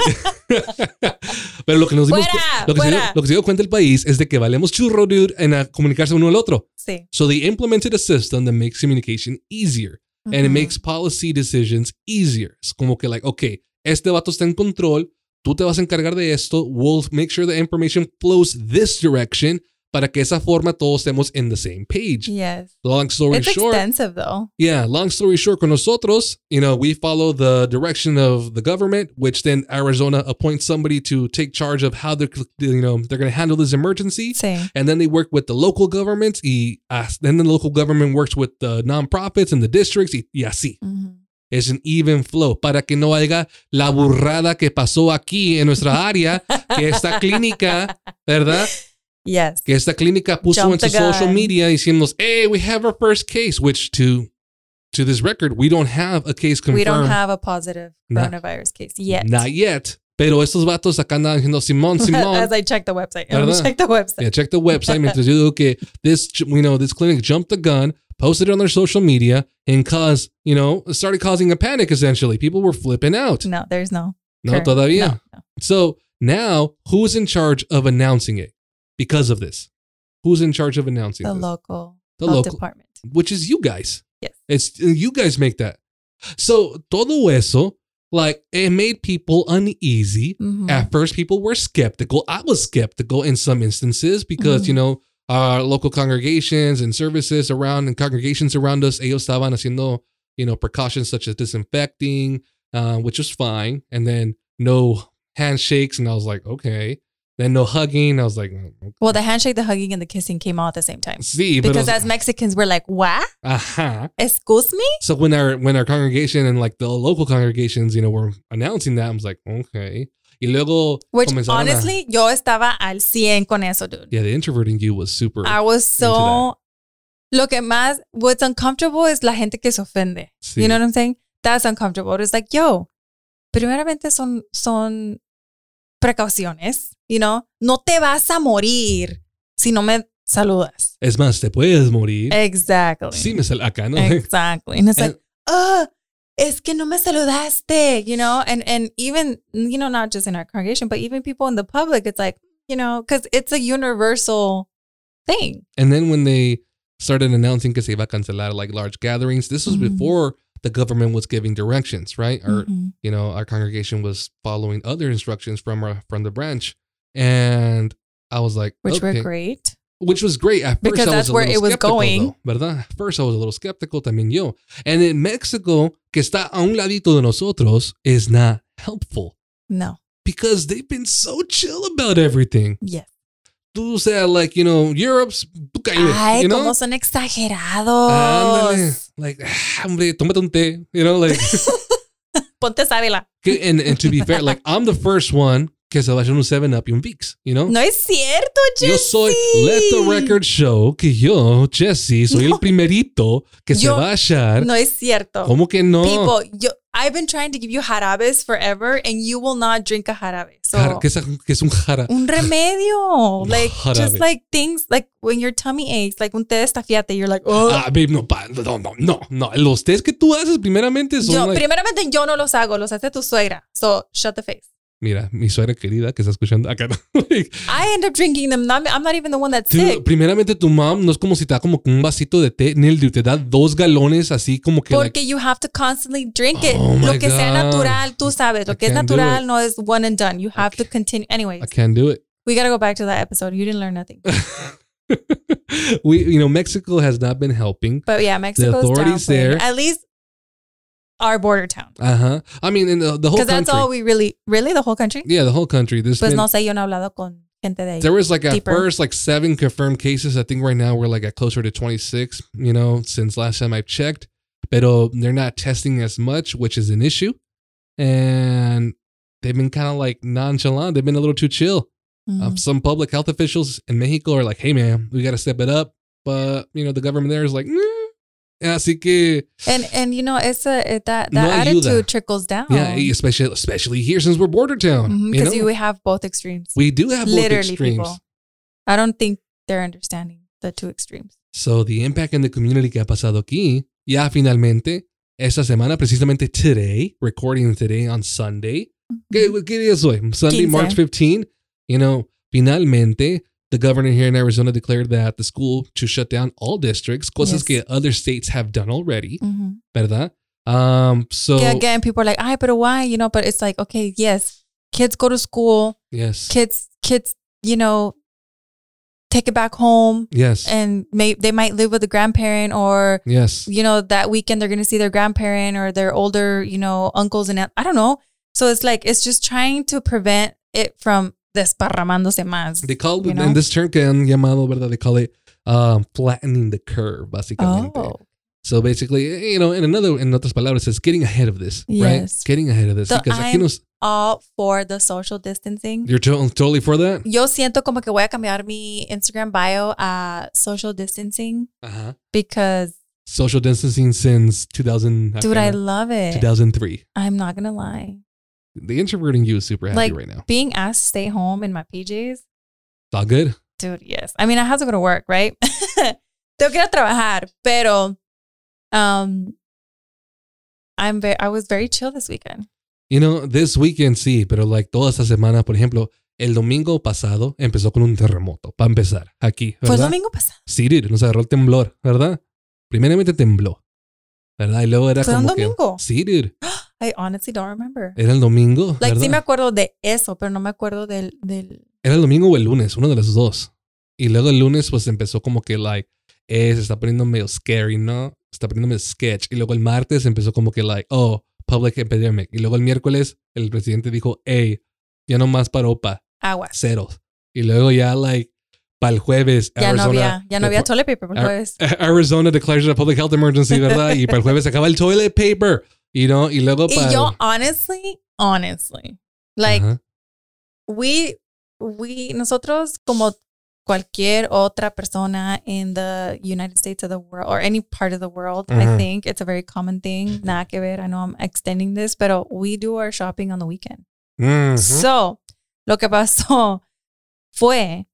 Speaker 1: Pero lo que nos dimos lo que se dio cuenta el país es de que valemos churro, dude, en comunicarse uno al otro.
Speaker 2: Sí.
Speaker 1: So they implemented a system that makes communication easier. And it makes policy decisions easier. Es como que like, okay, este vato está en control. Tú te vas a encargar de esto. We'll make sure the information flows this direction. Para que esa forma todos estemos in the same page.
Speaker 2: Yes.
Speaker 1: Long story short.
Speaker 2: It's extensive though.
Speaker 1: Yeah. Long story short, con nosotros, you know, we follow the direction of the government, which then Arizona appoints somebody to take charge of how they're going to handle this emergency.
Speaker 2: Sí.
Speaker 1: And then they work with the local governments. Then the local government works with the nonprofits and the districts. Y así. Es an even flow para que no haya la burrada que pasó aquí en nuestra área, que esta clínica, ¿verdad?
Speaker 2: Yes.
Speaker 1: Que esta clínica puso
Speaker 2: Jump
Speaker 1: en su
Speaker 2: the gun.
Speaker 1: social media diciendo, hey, we have our first case, which to this record, we don't have a case confirmed.
Speaker 2: We don't have a positive
Speaker 1: Nah.
Speaker 2: coronavirus case yet.
Speaker 1: Not yet. Pero estos vatos acá andan diciendo, Simón.
Speaker 2: As I check the website. Let me
Speaker 1: ¿Verdad?
Speaker 2: check the website.
Speaker 1: Yeah, check the website. Mientras yo digo que this clinic jumped the gun, posted it on their social media, and started causing a panic, essentially. People were flipping out.
Speaker 2: No, there's no.
Speaker 1: No,
Speaker 2: current-
Speaker 1: todavía.
Speaker 2: No.
Speaker 1: So now, who's in charge of announcing it because of this? Who's in charge of announcing
Speaker 2: The
Speaker 1: this?
Speaker 2: local
Speaker 1: The
Speaker 2: health
Speaker 1: local.
Speaker 2: department.
Speaker 1: Which is you guys.
Speaker 2: Yes.
Speaker 1: It's you guys make that. So todo eso, like, it made people uneasy.
Speaker 2: Mhm.
Speaker 1: At first, people were skeptical. I was skeptical in some instances because,
Speaker 2: Mhm.
Speaker 1: our local congregations and services around and congregations around us, ellos estaban haciendo, precautions such as disinfecting, which was fine. And then no handshakes. And I was like, okay. Then no hugging. I was like, okay.
Speaker 2: Well, the handshake, the hugging, and the kissing came all at the same time.
Speaker 1: Sí,
Speaker 2: Because as Mexicans, we're like, what?
Speaker 1: Ajá.
Speaker 2: Excuse me?
Speaker 1: So when our congregation and like the local congregations, were announcing that, I was like, okay. Y luego
Speaker 2: Which
Speaker 1: comenzaron a-
Speaker 2: honestly, yo estaba al 100 con eso, dude.
Speaker 1: yeah, the introvert in you was super.
Speaker 2: I was so... Lo que más... What's uncomfortable is la gente que se ofende.
Speaker 1: Sí.
Speaker 2: You know what I'm saying? That's uncomfortable. It's like, yo, primeramente son precauciones, No te vas a morir si no me saludas.
Speaker 1: Es más, te puedes morir.
Speaker 2: Exactly.
Speaker 1: Sí, acá, ¿no?
Speaker 2: Exactly. And it's
Speaker 1: And-
Speaker 2: like, es que no me saludaste, and even, not just in our congregation, but even people in the public, it's like, because it's a universal thing.
Speaker 1: And then when they started announcing que se iba a cancelar like large gatherings, this was
Speaker 2: Mhm.
Speaker 1: before the government was giving directions, right? Or
Speaker 2: Mhm.
Speaker 1: our congregation was following other instructions from the branch, and I was like,
Speaker 2: Which
Speaker 1: okay.
Speaker 2: were great.
Speaker 1: Which was great. At first,
Speaker 2: Because
Speaker 1: I
Speaker 2: that's
Speaker 1: was a
Speaker 2: where
Speaker 1: little
Speaker 2: it was
Speaker 1: skeptical,
Speaker 2: going.
Speaker 1: though, ¿verdad? At first, I was a little skeptical también yo. And in Mexico, que está a un ladito de nosotros, is not helpful
Speaker 2: No.
Speaker 1: because they've been so chill about everything.
Speaker 2: Yes.
Speaker 1: Tú, sea, like, Europe's, tú cállate,
Speaker 2: Ay,
Speaker 1: you know?
Speaker 2: cómo son exagerados.
Speaker 1: Ándale. Like, hombre, tómate un té, like.
Speaker 2: Ponte sábila.
Speaker 1: and to be fair, like, I'm the first one que se va a echar un 7-Up y un Vicks,
Speaker 2: No es cierto, Jesse.
Speaker 1: Yo soy, let the record show que yo, Jesse, soy el primerito que se
Speaker 2: Yo-
Speaker 1: va a echar.
Speaker 2: No es cierto.
Speaker 1: ¿Cómo que no?
Speaker 2: People, I've been trying to give you jarabes forever and you will not drink a jarabe. So,
Speaker 1: ¿Qué es un jara?
Speaker 2: un remedio. Like,
Speaker 1: Jarabe.
Speaker 2: just like things, like when your tummy aches, like un té de estafiate, you're like, oh.
Speaker 1: Babe, no. Los tés que tú haces primeramente son like,
Speaker 2: Primeramente, yo no los hago, los hace tu suegra. So, shut the face.
Speaker 1: mira, mi suegra querida que está escuchando acá. Like,
Speaker 2: I end up drinking them. I'm not even the one that's
Speaker 1: tú,
Speaker 2: sick.
Speaker 1: primeramente tu mom no es como si te da como un vasito de té, Neil, te da 2 galones así como que
Speaker 2: Porque you have to constantly drink it.
Speaker 1: Oh my
Speaker 2: Lo que sea
Speaker 1: God.
Speaker 2: natural, tú sabes. Lo
Speaker 1: I
Speaker 2: que es
Speaker 1: can't do
Speaker 2: natural
Speaker 1: it.
Speaker 2: no es one and done. You have to continue. Anyways,
Speaker 1: I can't do it.
Speaker 2: we got to go back to that episode. You didn't learn nothing.
Speaker 1: Mexico has not been helping.
Speaker 2: But yeah, Mexico's
Speaker 1: authorities
Speaker 2: downplaying
Speaker 1: there-
Speaker 2: at least our border town.
Speaker 1: I mean, in the whole
Speaker 2: Because
Speaker 1: country.
Speaker 2: that's all we really, the whole country?
Speaker 1: Yeah, the whole country. There's
Speaker 2: Pues
Speaker 1: been-
Speaker 2: no sé, yo no he hablado con gente de ahí.
Speaker 1: there was like at
Speaker 2: deeper.
Speaker 1: first like 7 confirmed cases. I think right now we're like at closer to 26, since last time I checked. Pero they're not testing as much, which is an issue. And they've been kind of like nonchalant. They've been a little too chill.
Speaker 2: Mhm.
Speaker 1: Some public health officials in Mexico are like, hey, man, we got to step it up. But, the government there is like, así que,
Speaker 2: And it's that
Speaker 1: No ayuda.
Speaker 2: attitude trickles down.
Speaker 1: yeah, especially here since we're border town.
Speaker 2: Because you have both extremes.
Speaker 1: We do have both
Speaker 2: Literally,
Speaker 1: extremes.
Speaker 2: people. I don't think they're understanding the two extremes.
Speaker 1: So the impact in the community que ha pasado aquí, ya finalmente, esta semana, precisamente today, recording today on Sunday. ¿Qué día es hoy? Sunday,
Speaker 2: 15.
Speaker 1: March 15. Finalmente, the governor here in Arizona declared that the school to shut down all districts, cosas
Speaker 2: Yes.
Speaker 1: que other states have done already,
Speaker 2: Mhm.
Speaker 1: ¿verdad? So,
Speaker 2: Yeah, again, people are like, ay, pero why? But it's like, okay, yes, kids go to school,
Speaker 1: yes,
Speaker 2: kids, take it back home,
Speaker 1: yes,
Speaker 2: and they might live with a grandparent, or
Speaker 1: yes.
Speaker 2: that weekend they're going to see their grandparent or their older, uncles and I don't know. So it's like, it's just trying to prevent it from desparramándose más.
Speaker 1: They call it,
Speaker 2: you know?
Speaker 1: and this term que han llamado, ¿verdad? They call it flattening the curve, básicamente.
Speaker 2: Oh,
Speaker 1: So basically, in otras palabras, it's getting ahead of this, right?
Speaker 2: Yes.
Speaker 1: Getting ahead of this.
Speaker 2: So
Speaker 1: Because aquí
Speaker 2: I'm-
Speaker 1: nos,
Speaker 2: all for the social distancing.
Speaker 1: You're totally for that?
Speaker 2: Yo siento como que voy a cambiar mi Instagram bio a social distancing
Speaker 1: Uh-huh.
Speaker 2: because,
Speaker 1: Social distancing since 2000.
Speaker 2: dude, I love it.
Speaker 1: 2003.
Speaker 2: I'm not gonna lie.
Speaker 1: The introverting you is super happy
Speaker 2: Like
Speaker 1: right now.
Speaker 2: being asked to stay home in my PJs,
Speaker 1: It's all good.
Speaker 2: dude. Yes, I mean I have to go to work, right? Tengo que ir a trabajar, pero I was very chill this weekend.
Speaker 1: You know, this weekend sí, pero like toda esta semana, por ejemplo, el domingo pasado empezó con un terremoto, para empezar, aquí,
Speaker 2: Fue el
Speaker 1: ¿verdad?
Speaker 2: domingo pasado.
Speaker 1: Sí, dude, nos agarró el temblor, ¿verdad? Primeramente tembló, ¿verdad? Y luego era
Speaker 2: ¿Fue un
Speaker 1: como que...
Speaker 2: domingo?
Speaker 1: Sí, dude.
Speaker 2: I honestly don't remember.
Speaker 1: Era el domingo,
Speaker 2: Like,
Speaker 1: ¿verdad?
Speaker 2: sí me acuerdo de eso, pero no me acuerdo del...
Speaker 1: Era el domingo o el lunes, uno de los dos. Y luego el lunes pues empezó como que like, se está poniendo medio scary, ¿no? Se está poniendo medio sketch. Y luego el martes empezó como que like, oh, public epidemic. Y luego el miércoles el presidente dijo, hey, ya no más paropa,
Speaker 2: Agua.
Speaker 1: ceros. Y luego ya like, para el jueves,
Speaker 2: Ya no había toilet paper por
Speaker 1: Ar-
Speaker 2: jueves.
Speaker 1: Arizona declares a public health emergency, ¿verdad? Y para el jueves se acaba el toilet paper. You know? Y luego para...
Speaker 2: Y yo, honestly, like,
Speaker 1: Ajá.
Speaker 2: nosotros como cualquier otra persona in the United States of the world or any part of the world, I
Speaker 1: Mhm.
Speaker 2: think it's a very common thing. Nada que ver. I know I'm extending this, pero we do our shopping on the weekend.
Speaker 1: Mhm.
Speaker 2: So, lo que pasó fue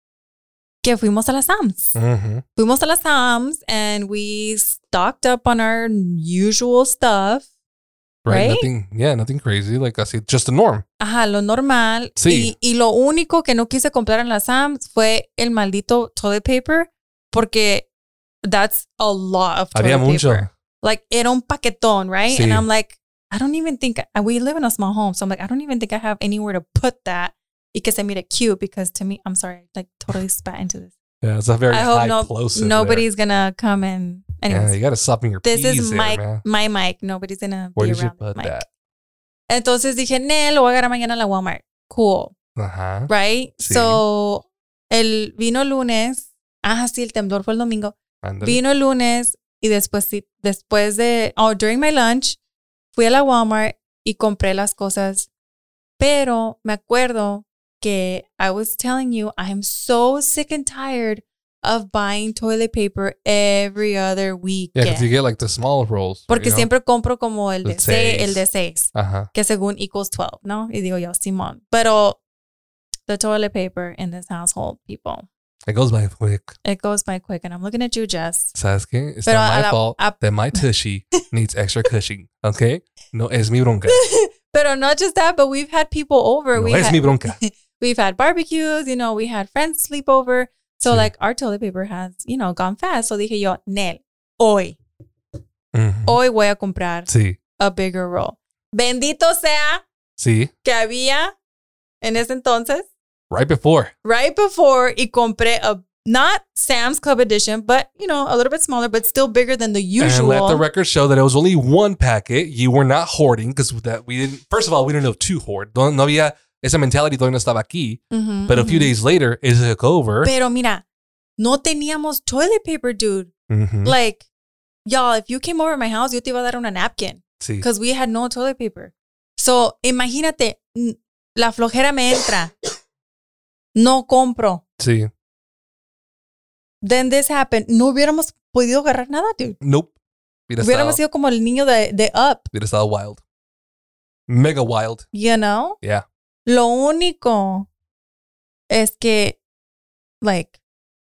Speaker 2: que fuimos a las Sam's.
Speaker 1: Mhm.
Speaker 2: Fuimos a las Sam's and we stocked up on our usual stuff. Right?
Speaker 1: Nothing crazy. Like I said, just the norm.
Speaker 2: Ajá, lo normal.
Speaker 1: Sí.
Speaker 2: Y lo único que no quise comprar en las Sam's fue el maldito toilet paper porque that's a lot of toilet
Speaker 1: Había
Speaker 2: paper.
Speaker 1: mucho.
Speaker 2: Like, era un paquetón, right?
Speaker 1: Sí.
Speaker 2: And I'm like, I don't even think, we live in a small home, so I'm like, I don't even think I have anywhere to put that y que se mire cute because to me, I'm sorry, I like totally spat into this.
Speaker 1: Yeah, it's a very
Speaker 2: I
Speaker 1: high
Speaker 2: hope
Speaker 1: plosive
Speaker 2: nobody's gonna come and, anyways.
Speaker 1: Yeah, you gotta soften your
Speaker 2: This
Speaker 1: P's
Speaker 2: is
Speaker 1: there,
Speaker 2: my
Speaker 1: man.
Speaker 2: mic. Nobody's gonna
Speaker 1: Where
Speaker 2: be
Speaker 1: did you
Speaker 2: around this
Speaker 1: put
Speaker 2: mic.
Speaker 1: that?
Speaker 2: Entonces dije, lo voy a agarrar mañana a la Walmart. Cool.
Speaker 1: Ajá.
Speaker 2: Right?
Speaker 1: Sí.
Speaker 2: So, vino el lunes. Sí, el temblor fue el domingo.
Speaker 1: Ándale.
Speaker 2: Vino el lunes y después during my lunch, fui a la Walmart y compré las cosas. Pero me acuerdo que I was telling you, I am so sick and tired of buying toilet paper every other week.
Speaker 1: Yeah, because you get like the small rolls.
Speaker 2: Porque
Speaker 1: you know?
Speaker 2: siempre compro como el de
Speaker 1: El seis.
Speaker 2: 6,
Speaker 1: Ajá.
Speaker 2: que según equals 12, ¿no? Y digo yo, Simón. Pero the toilet paper in this household, people,
Speaker 1: It goes by quick.
Speaker 2: it goes by quick. And I'm looking at you, Jess.
Speaker 1: ¿Sabes qué? It's
Speaker 2: Pero
Speaker 1: not
Speaker 2: a
Speaker 1: my
Speaker 2: la-
Speaker 1: fault
Speaker 2: a-
Speaker 1: that my tushy needs extra cushing. Okay? No es mi bronca.
Speaker 2: Pero not just that, but we've had people over.
Speaker 1: No es mi bronca.
Speaker 2: We've had barbecues, we had friends sleep over. So
Speaker 1: Sí.
Speaker 2: like our toilet paper has, gone fast. So dije yo, Nel, hoy
Speaker 1: Mhm.
Speaker 2: voy a comprar
Speaker 1: Sí.
Speaker 2: a bigger roll. Bendito sea
Speaker 1: Sí.
Speaker 2: que había en ese entonces,
Speaker 1: Right before.
Speaker 2: right before, y compré not Sam's Club edition, but, a little bit smaller, but still bigger than the usual.
Speaker 1: And let the record show that it was only one packet. You were not hoarding because that we didn't. First of all, we didn't know to hoard. No había esa mentality todavía no estaba aquí.
Speaker 2: Ujú,
Speaker 1: But a few
Speaker 2: ujú.
Speaker 1: days later, it took over.
Speaker 2: Pero mira, no teníamos toilet paper, dude.
Speaker 1: Mhm.
Speaker 2: Like, y'all, if you came over to my house, yo te iba a dar una napkin
Speaker 1: Sí.
Speaker 2: because we had no toilet paper. So, imagínate, la flojera me entra. No compro.
Speaker 1: Sí.
Speaker 2: Then this happened. No hubiéramos podido agarrar nada, dude.
Speaker 1: Nope. Hubiera
Speaker 2: Hubiéramos
Speaker 1: estado,
Speaker 2: sido como el niño de Up,
Speaker 1: hubiera estado wild. Mega wild.
Speaker 2: you know?
Speaker 1: Yeah.
Speaker 2: Lo único es que, like,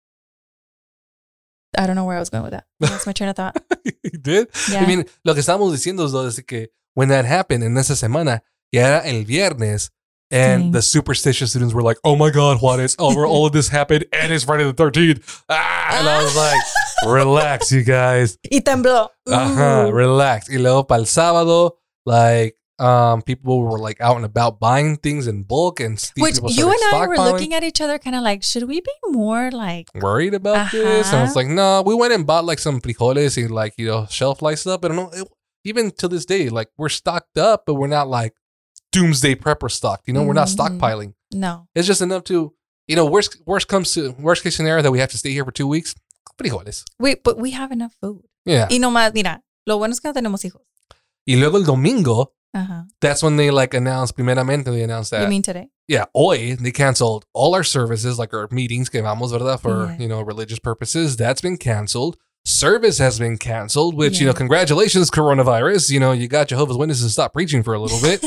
Speaker 2: I don't know where I was going with that. That's my train of thought.
Speaker 1: You did?
Speaker 2: Yeah.
Speaker 1: I mean, lo que estábamos diciendo es que when that happened en esa semana, ya era el viernes, and
Speaker 2: Sí.
Speaker 1: the superstitious students were like, oh my God, Juárez, all of this happened, and it's Friday the 13th. And I was like, relax, you guys.
Speaker 2: Y tembló.
Speaker 1: Ajá, relax. Y luego para el sábado, like, people were like out and about buying things in bulk, and
Speaker 2: Which
Speaker 1: people
Speaker 2: you and
Speaker 1: started
Speaker 2: I were
Speaker 1: stockpiling.
Speaker 2: looking at each other kind of like, should we be more like,
Speaker 1: Worried about this, and I was
Speaker 2: Ajá.
Speaker 1: like, no, we went and bought like some frijoles and like, shelf life stuff, but no, even to this day, like we're stocked up, but we're not like doomsday prepper stocked, we're not
Speaker 2: Mhm.
Speaker 1: stockpiling.
Speaker 2: no?
Speaker 1: It's just enough to, worst case scenario that we have to stay here for 2 weeks, frijoles.
Speaker 2: But we have enough food.
Speaker 1: Yeah.
Speaker 2: Y nomás, mira, lo bueno es que no tenemos hijos.
Speaker 1: Y luego el domingo, That's when they like announced, primeramente, they announced that.
Speaker 2: You mean today?
Speaker 1: Yeah, hoy, they canceled all our services, like our meetings que vamos, ¿verdad? For, religious purposes. That's been canceled. Service has been canceled, which, congratulations, coronavirus. You got Jehovah's Witnesses to stop preaching for a little bit.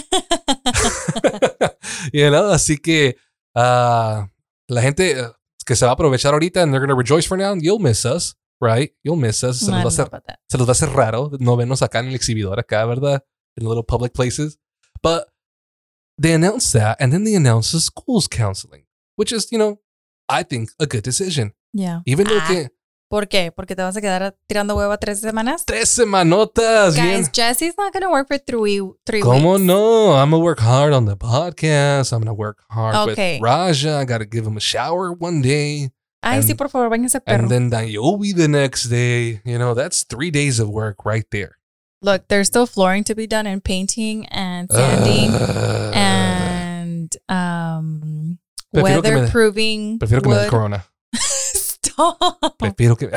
Speaker 1: Así que la gente que se va a aprovechar ahorita and they're going to rejoice for now, you'll miss us, right? You'll miss us. Se los va a hacer raro no vernos acá en el exhibidor acá, ¿verdad? In little public places. But they announced that, and then they announced the schools counseling, which is, I think a good decision.
Speaker 2: Yeah.
Speaker 1: Even though que...
Speaker 2: ¿Por qué? ¿Porque te vas a quedar tirando huevo 3 semanas?
Speaker 1: 3 semanotas.
Speaker 2: Guys, Jesse's not going to work for 3 weeks.
Speaker 1: ¿Cómo no? I'm going to work hard on the podcast. I'm going to work hard with Raja. I got to give him a shower one day.
Speaker 2: Ay, sí, por favor, bañese perro.
Speaker 1: And then Niobe the next day. That's 3 days of work right there.
Speaker 2: Look, there's still flooring to be done and painting and sanding and weatherproofing.
Speaker 1: Prefiero que me dé corona.
Speaker 2: Stop.
Speaker 1: Prefiero que...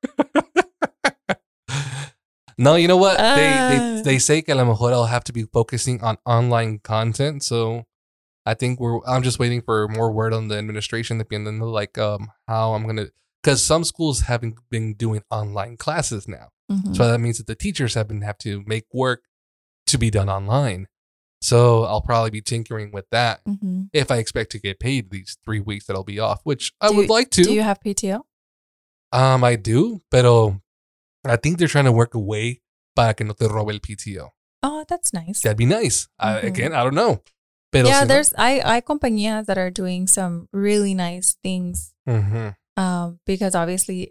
Speaker 1: No, you know what? They say que a lo mejor I'll have to be focusing on online content. So I think I'm just waiting for more word on the administration, dependiendo like how I'm going to... Because some schools haven't been doing online classes now. Mm-hmm. So that means that the teachers have to make work to be done online. So I'll probably be tinkering with that if I expect to get paid these 3 weeks that I'll be off, which I would like to.
Speaker 2: Do you have PTO?
Speaker 1: I do, pero I think they're trying to work a way para que no te robe el PTO.
Speaker 2: Oh, that's nice.
Speaker 1: That'd be nice. Again, I don't know. Pero
Speaker 2: yeah, there's I compañías that are doing some really nice things. Mm-hmm. Because obviously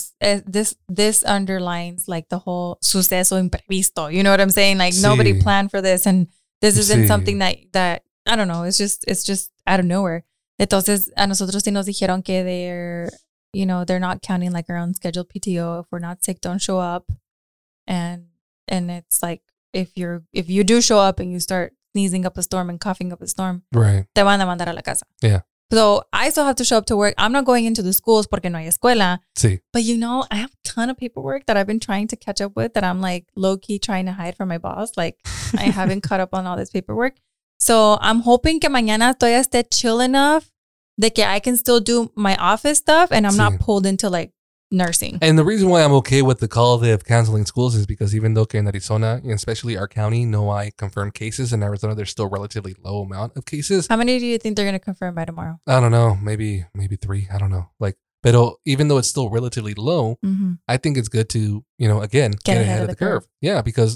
Speaker 2: this underlines like the whole suceso imprevisto. You know what I'm saying? Like nobody planned for this, and this isn't something that I don't know. It's just out of nowhere. Entonces a nosotros sí nos dijeron que they're not counting like our own scheduled PTO. If we're not sick, don't show up. And it's like if you do show up and you start sneezing up a storm and coughing up a storm,
Speaker 1: right?
Speaker 2: Te van a mandar a la casa.
Speaker 1: Yeah.
Speaker 2: So I still have to show up to work. I'm not going into the schools porque no hay escuela.
Speaker 1: Sí.
Speaker 2: But I have a ton of paperwork that I've been trying to catch up with that I'm like low-key trying to hide from my boss. Like I haven't caught up on all this paperwork. So I'm hoping que mañana todavía esté chill enough de que I can still do my office stuff and I'm not pulled into like nursing.
Speaker 1: And the reason why I'm okay with the call of canceling schools is because even though in Arizona, and especially our county, no hay confirmed cases, in Arizona there's still relatively low amount of cases.
Speaker 2: How many do you think they're going to confirm by tomorrow?
Speaker 1: I don't know. Maybe 3. I don't know. Pero even though it's still relatively low, I think it's good to, again, get ahead of the curve. Yeah, because,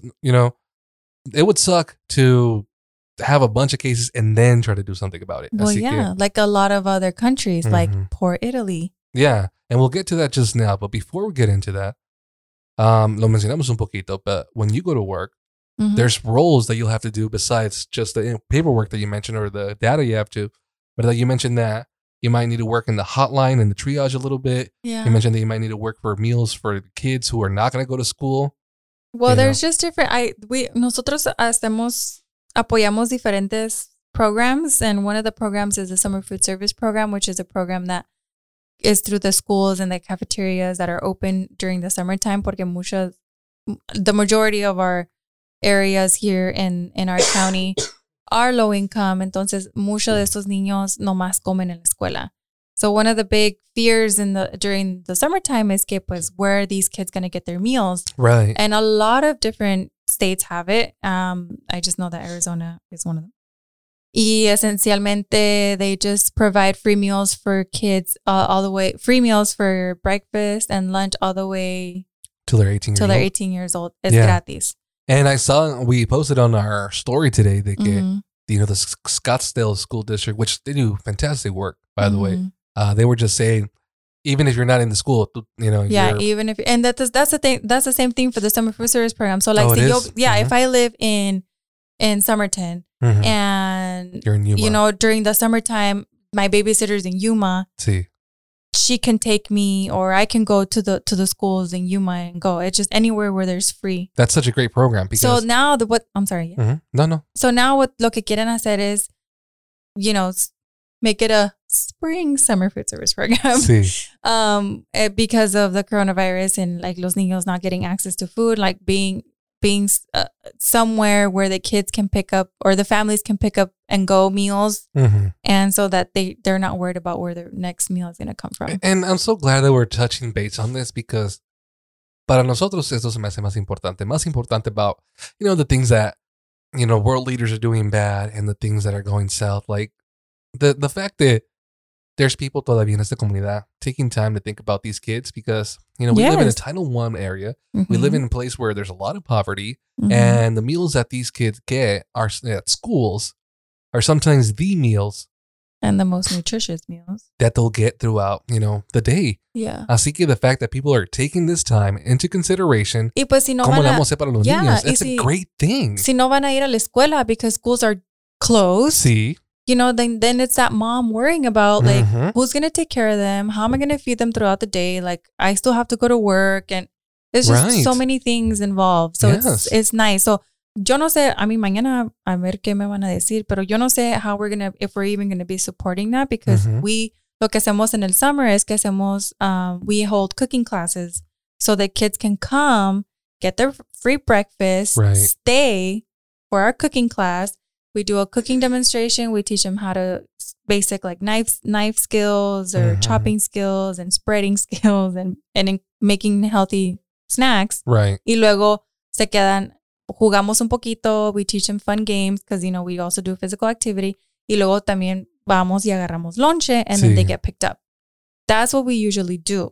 Speaker 1: it would suck to have a bunch of cases and then try to do something about it.
Speaker 2: Well, like a lot of other countries, like poor Italy.
Speaker 1: Yeah, and we'll get to that just now. But before we get into that, lo mencionamos un poquito, but when you go to work, there's roles that you'll have to do besides just the paperwork that you mentioned or the data you have to. But you mentioned that you might need to work in the hotline and the triage a little bit.
Speaker 2: Yeah.
Speaker 1: You mentioned that you might need to work for meals for the kids who are not going to go to school.
Speaker 2: Well, there's just different. Nosotros apoyamos diferentes programs, and one of the programs is the Summer Food Service Program, which is a program that is through the schools and the cafeterias that are open during the summertime, porque the majority of our areas here in our county are low income, entonces muchos de estos niños nomás comen en la escuela. So one of the big fears during the summertime is que pues where are these kids going to get their meals?
Speaker 1: Right.
Speaker 2: And a lot of different states have it. I just know that Arizona is one of them. Y esencialmente, they just provide free meals for kids all the way, free meals for breakfast and lunch all the way
Speaker 1: till they're 18
Speaker 2: years old. Es gratis.
Speaker 1: And I saw, we posted on our story today that the Scottsdale School District, which they do fantastic work, by the way. They were just saying, even if you're not in the school,
Speaker 2: even if, and that's the thing. That's the same thing for the Summer Food Service Program. So like, if I live in Somerton and
Speaker 1: you're in Yuma.
Speaker 2: During the summertime, my babysitter's in Yuma.
Speaker 1: Sí.
Speaker 2: She can take me, or I can go to the schools in Yuma and go. It's just anywhere where there's free.
Speaker 1: That's such a great program. Because
Speaker 2: so now I'm sorry. Yeah.
Speaker 1: No.
Speaker 2: So now what lo que quieren hacer is, make it a spring summer food service program.
Speaker 1: Sí.
Speaker 2: Because of the coronavirus and like los niños not getting access to food, like being being somewhere where the kids can pick up or the families can pick up and go meals. And so that they're not worried about where their next meal is going to come from.
Speaker 1: And I'm so glad that we're touching base on this because para nosotros esto se me hace más importante about, you know, the things that, you know, world leaders are doing bad and the things that are going south. Like the fact that there's people todavía en esta comunidad taking time to think about these kids because, you know, we live in a Title I area. We live in a place where there's a lot of poverty and the meals that these kids get are at schools are sometimes the meals.
Speaker 2: And the most nutritious meals.
Speaker 1: That they'll get throughout, you know, the day.
Speaker 2: Yeah.
Speaker 1: Así que the fact that people are taking this time into consideration,
Speaker 2: y pues si no
Speaker 1: ¿cómo
Speaker 2: van
Speaker 1: le vamos a hacer para los niños? That's a great thing.
Speaker 2: Si no van a ir a la escuela because schools are closed.
Speaker 1: Sí.
Speaker 2: You know, then it's that mom worrying about like who's going to take care of them? How am I going to feed them throughout the day? Like I still have to go to work and there's just so many things involved. So it's nice. So yo no sé, I mean, mañana a ver qué me van a decir, pero yo no sé how we're going to, if we're even going to be supporting that because lo que hacemos en el summer es que hacemos, we hold cooking classes so that kids can come, get their free breakfast, stay for our cooking class. We do a cooking demonstration. We teach them how to basic like knife skills or chopping skills and spreading skills and in making healthy snacks.
Speaker 1: Right.
Speaker 2: Y luego se quedan, jugamos un poquito. We teach them fun games because, you know, we also do physical activity. Y luego también vamos y agarramos lonche and then they get picked up. That's what we usually do.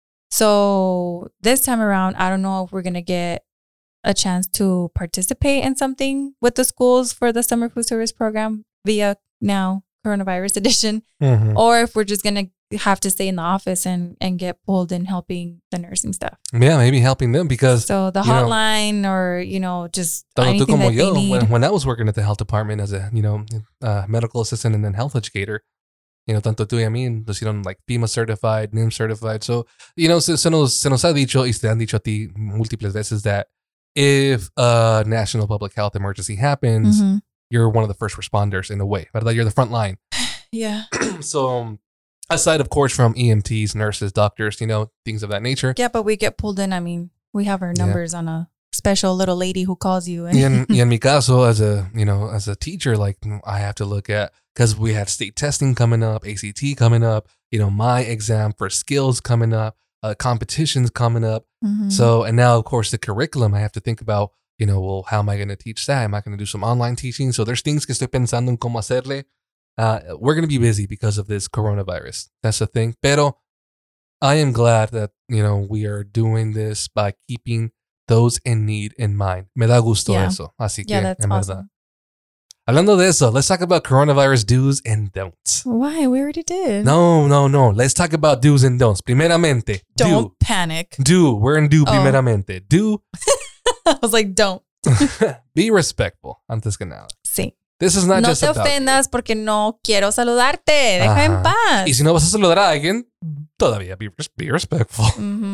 Speaker 2: So this time around, I don't know if we're going to get a chance to participate in something with the schools for the summer food service program via now coronavirus edition, or if we're just going to have to stay in the office and get pulled in helping the nursing staff.
Speaker 1: Yeah, maybe helping them because
Speaker 2: so the hotline or, you know, just anything that they need.
Speaker 1: When I was working at the health department as a, you know, medical assistant and then health educator, you know, tanto tú y a mí nos hicieron like FEMA certified, NIM certified. So, you know, se nos ha dicho y te han dicho a ti múltiples veces that if a national public health emergency happens, you're one of the first responders in a way, but you're the front line.
Speaker 2: Yeah.
Speaker 1: So aside, of course, from EMTs, nurses, doctors, you know, things of that nature.
Speaker 2: Yeah, but we get pulled in. I mean, we have our numbers on a special little lady who calls you.
Speaker 1: Y en mi caso, as a teacher, like I have to look at, because we have state testing coming up, ACT coming up, you know, my exam for skills coming up, competitions coming up. So, and now, of course, the curriculum, I have to think about, you know, well, how am I going to teach that? Am I going to do some online teaching? So there's things que estoy pensando en cómo hacerle. We're going to be busy because of this coronavirus. That's the thing. Pero I am glad that, you know, we are doing this by keeping those in need in mind. Me da gusto eso. Así que,
Speaker 2: that's
Speaker 1: en
Speaker 2: awesome.
Speaker 1: verdad. Hablando de eso, let's talk about coronavirus do's and don'ts.
Speaker 2: Why? We already did.
Speaker 1: No. Let's talk about do's and don'ts. Primeramente,
Speaker 2: don't panic.
Speaker 1: Do. We're in do primeramente. Do.
Speaker 2: I was like, don't.
Speaker 1: Be respectful. Antes que nada.
Speaker 2: Sí.
Speaker 1: This is not just about
Speaker 2: No te ofendas porque no quiero saludarte. Deja en paz.
Speaker 1: Y si no vas a saludar a alguien, todavía be respectful.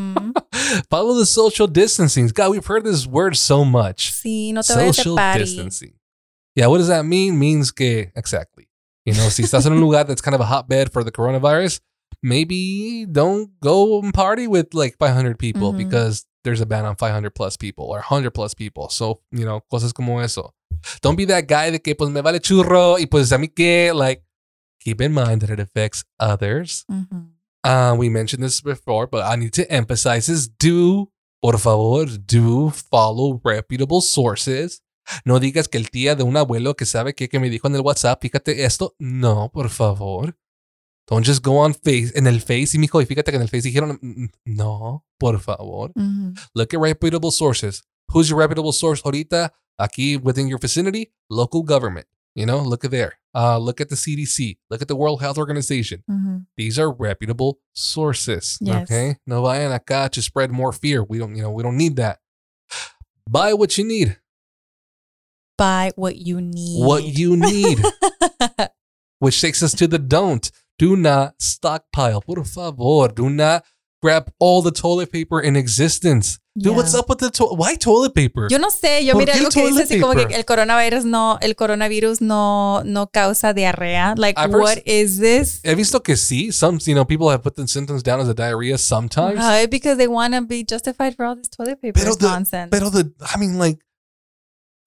Speaker 1: Follow the social distancing. God, we've heard this word so much.
Speaker 2: Sí, no te vayas a
Speaker 1: social
Speaker 2: party.
Speaker 1: Distancing. Yeah, what does that mean? Means que, exactly. You know, si estás en un lugar that's kind of a hotbed for the coronavirus, maybe don't go and party with like 500 people because there's a ban on 500 plus people or 100 plus people. So, you know, cosas como eso. Don't be that guy de que pues me vale churro y pues a mí que, like, keep in mind that it affects others. We mentioned this before, but I need to emphasize this. Por favor, do follow reputable sources. No digas que el tía de un abuelo que sabe que me dijo en el WhatsApp, fíjate esto. No, por favor. Don't just go on en el Face y mijo, y fíjate que en el Face dijeron, no, por favor. Look at reputable sources. Who's your reputable source ahorita? Aquí within your vicinity, local government. You know, look at there. Look at the CDC. Look at the World Health Organization. These are reputable sources.
Speaker 2: Yes.
Speaker 1: Okay? No vayan acá to spread more fear. We don't need that. Buy what you need.
Speaker 2: Buy what you need.
Speaker 1: What you need. Which takes us to the don't. Do not stockpile. Por favor. Do not grab all the toilet paper in existence. Dude, what's up with the why toilet paper?
Speaker 2: Yo no sé. Yo miré algo que dice así como que el coronavirus no causa diarrea. Like, what is this?
Speaker 1: He visto que sí. Some, you know, people have put the symptoms down as a diarrhea sometimes.
Speaker 2: Because they want to be justified for all this toilet paper nonsense.
Speaker 1: I mean, like,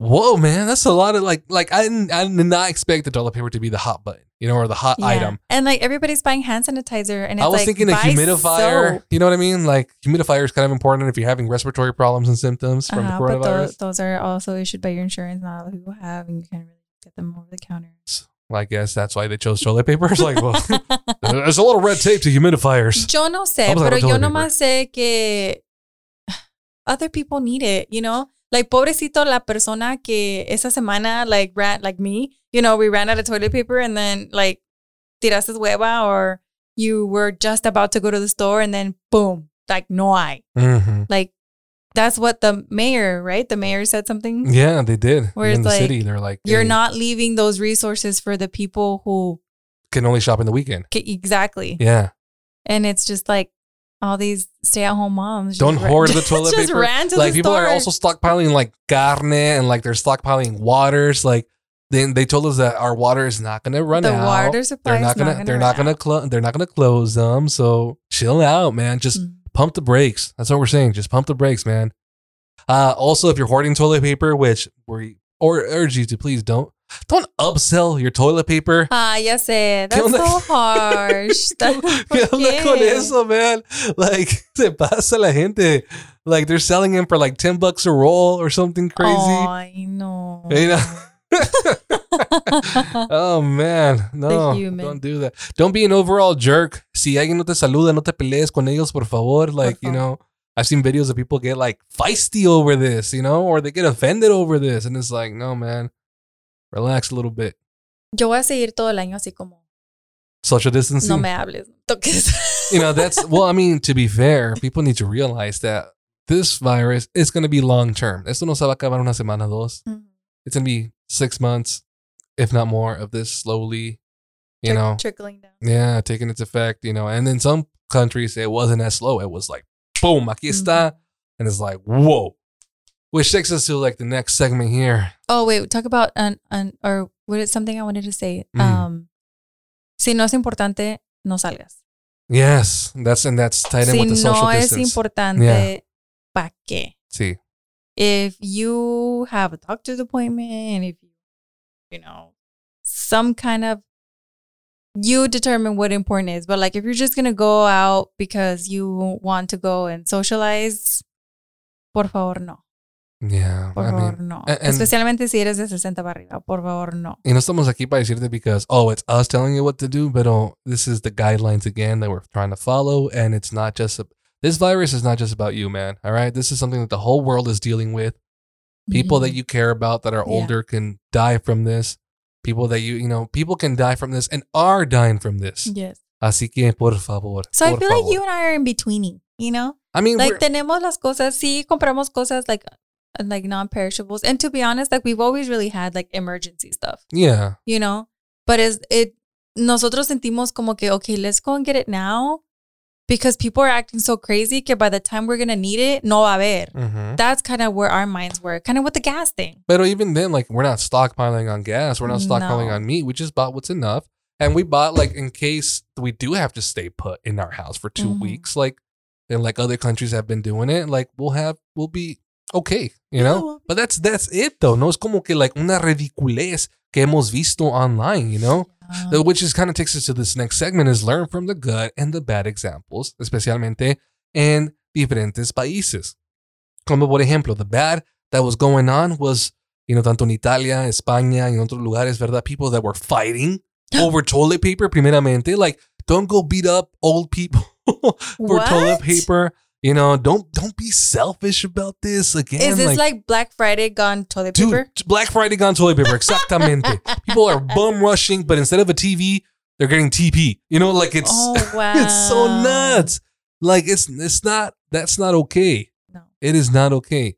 Speaker 1: whoa, man, that's a lot of like I did not expect the toilet paper to be the hot button, or the hot item.
Speaker 2: And like everybody's buying hand sanitizer, and it's
Speaker 1: I was
Speaker 2: like,
Speaker 1: thinking a
Speaker 2: buy
Speaker 1: humidifier.
Speaker 2: soap.
Speaker 1: You know what I mean? Like humidifier is kind of important if you're having respiratory problems and symptoms from the
Speaker 2: But
Speaker 1: coronavirus.
Speaker 2: those are also issued by your insurance. Not a lot of people have, and you can't really get them over the counter.
Speaker 1: Well, I guess that's why they chose toilet paper. It's like, well, there's a little red tape to humidifiers.
Speaker 2: Yo no sé,
Speaker 1: Vamos a
Speaker 2: pero
Speaker 1: agarrar
Speaker 2: yo
Speaker 1: toilet
Speaker 2: nomás sé que other people need it, Like, pobrecito la persona que esa semana, like, ran, like me, we ran out of toilet paper and then, like, tiraste hueva, or you were just about to go to the store and then, boom, like, no hay.
Speaker 1: Mm-hmm.
Speaker 2: Like, that's what the mayor, right? The mayor said something.
Speaker 1: Yeah, they did.
Speaker 2: Where
Speaker 1: in
Speaker 2: it's
Speaker 1: the
Speaker 2: like,
Speaker 1: city, they're like,
Speaker 2: You're
Speaker 1: hey,
Speaker 2: not leaving those resources for the people who...
Speaker 1: can only shop in the weekend.
Speaker 2: Exactly.
Speaker 1: Yeah.
Speaker 2: And it's just like all these stay-at-home moms.
Speaker 1: Don't hoard the toilet
Speaker 2: just
Speaker 1: paper.
Speaker 2: ran to
Speaker 1: Like
Speaker 2: the
Speaker 1: people
Speaker 2: store.
Speaker 1: are also stockpiling like carne and like they're stockpiling waters. Like then they told us that our water is not gonna run
Speaker 2: The
Speaker 1: out.
Speaker 2: water supply
Speaker 1: They're not gonna close them. So chill out, man. Just pump the brakes. That's what we're saying. Just pump the brakes, man. Also, if you're hoarding toilet paper, which we urge you to please don't upsell your toilet paper.
Speaker 2: Ya sé. That's so harsh.
Speaker 1: ¿Qué onda con eso, man? Like, se pasa la gente. Like, they're selling them for like $10 a roll or something crazy.
Speaker 2: Ay, no.
Speaker 1: Oh, man. No, don't do that. Don't be an overall jerk. Si alguien no te saluda, no te pelees con ellos, por favor. Like, I've seen videos of people get like feisty over this, or they get offended over this. And it's like, no, man. Relax a little bit.
Speaker 2: Yo voy a seguir todo el año así como.
Speaker 1: Social distancing.
Speaker 2: No me hables. No toques.
Speaker 1: That's, well, I mean, to be fair, people need to realize that this virus is going to be long term. Esto no se va a acabar una semana, dos. Mm-hmm. It's going to be 6 months, if not more, of this slowly,
Speaker 2: trickling down.
Speaker 1: Yeah, taking its effect, And in some countries, it wasn't as slow. It was like, boom, aquí está. And it's like, whoa. Which takes us to like the next segment here.
Speaker 2: Oh, wait, talk about or what is something I wanted to say. Si no es importante, no salgas.
Speaker 1: Yes, that's tied in with the social distance.
Speaker 2: Si no es importante, ¿pa' qué?
Speaker 1: Sí.
Speaker 2: If you have a doctor's appointment, if you some kind of, you determine what important is. But like if you're just going to go out because you want to go and socialize, por favor, no.
Speaker 1: Yeah.
Speaker 2: Por favor, no. Especialmente si eres de 60 para arriba. Por favor, no.
Speaker 1: Y no estamos aquí para decirte because, it's us telling you what to do, but this is the guidelines again that we're trying to follow. And it's not just, this virus is not just about you, man. All right. This is something that the whole world is dealing with. People that you care about that are older can die from this. People that people can die from this and are dying from this.
Speaker 2: Yes.
Speaker 1: Así que, por favor.
Speaker 2: So I feel like you and I are in betweening,
Speaker 1: I mean,
Speaker 2: like tenemos las cosas, sí, compramos cosas like non-perishables. And to be honest, like we've always really had like emergency stuff.
Speaker 1: Yeah.
Speaker 2: But nosotros sentimos como que, okay, let's go and get it now. Because people are acting so crazy que by the time we're going to need it, no va a haber. Mm-hmm. That's kind of where our minds were. Kind of with the gas thing.
Speaker 1: But even then, like, we're not stockpiling on gas. We're not stockpiling on meat. We just bought what's enough. And we bought, like, in case we do have to stay put in our house for 2 weeks. Like, and like other countries have been doing it. Like, we'll be okay, But that's it, though. No es como que, like, una ridiculez que hemos visto online, Which is kind of takes us to this next segment is learn from the good and the bad examples, especialmente en diferentes países. Como por ejemplo, the bad that was going on was, tanto en Italia, España, y en otros lugares, ¿verdad? People that were fighting over toilet paper, primeramente. Like, don't go beat up old people for toilet paper. Don't be selfish about this again.
Speaker 2: Is this like Black Friday gone toilet paper?
Speaker 1: Black Friday gone toilet paper, exactamente. People are bum rushing, but instead of a TV, they're getting TP. Like it's it's so nuts. Like that's not okay.
Speaker 2: No.
Speaker 1: It is not okay.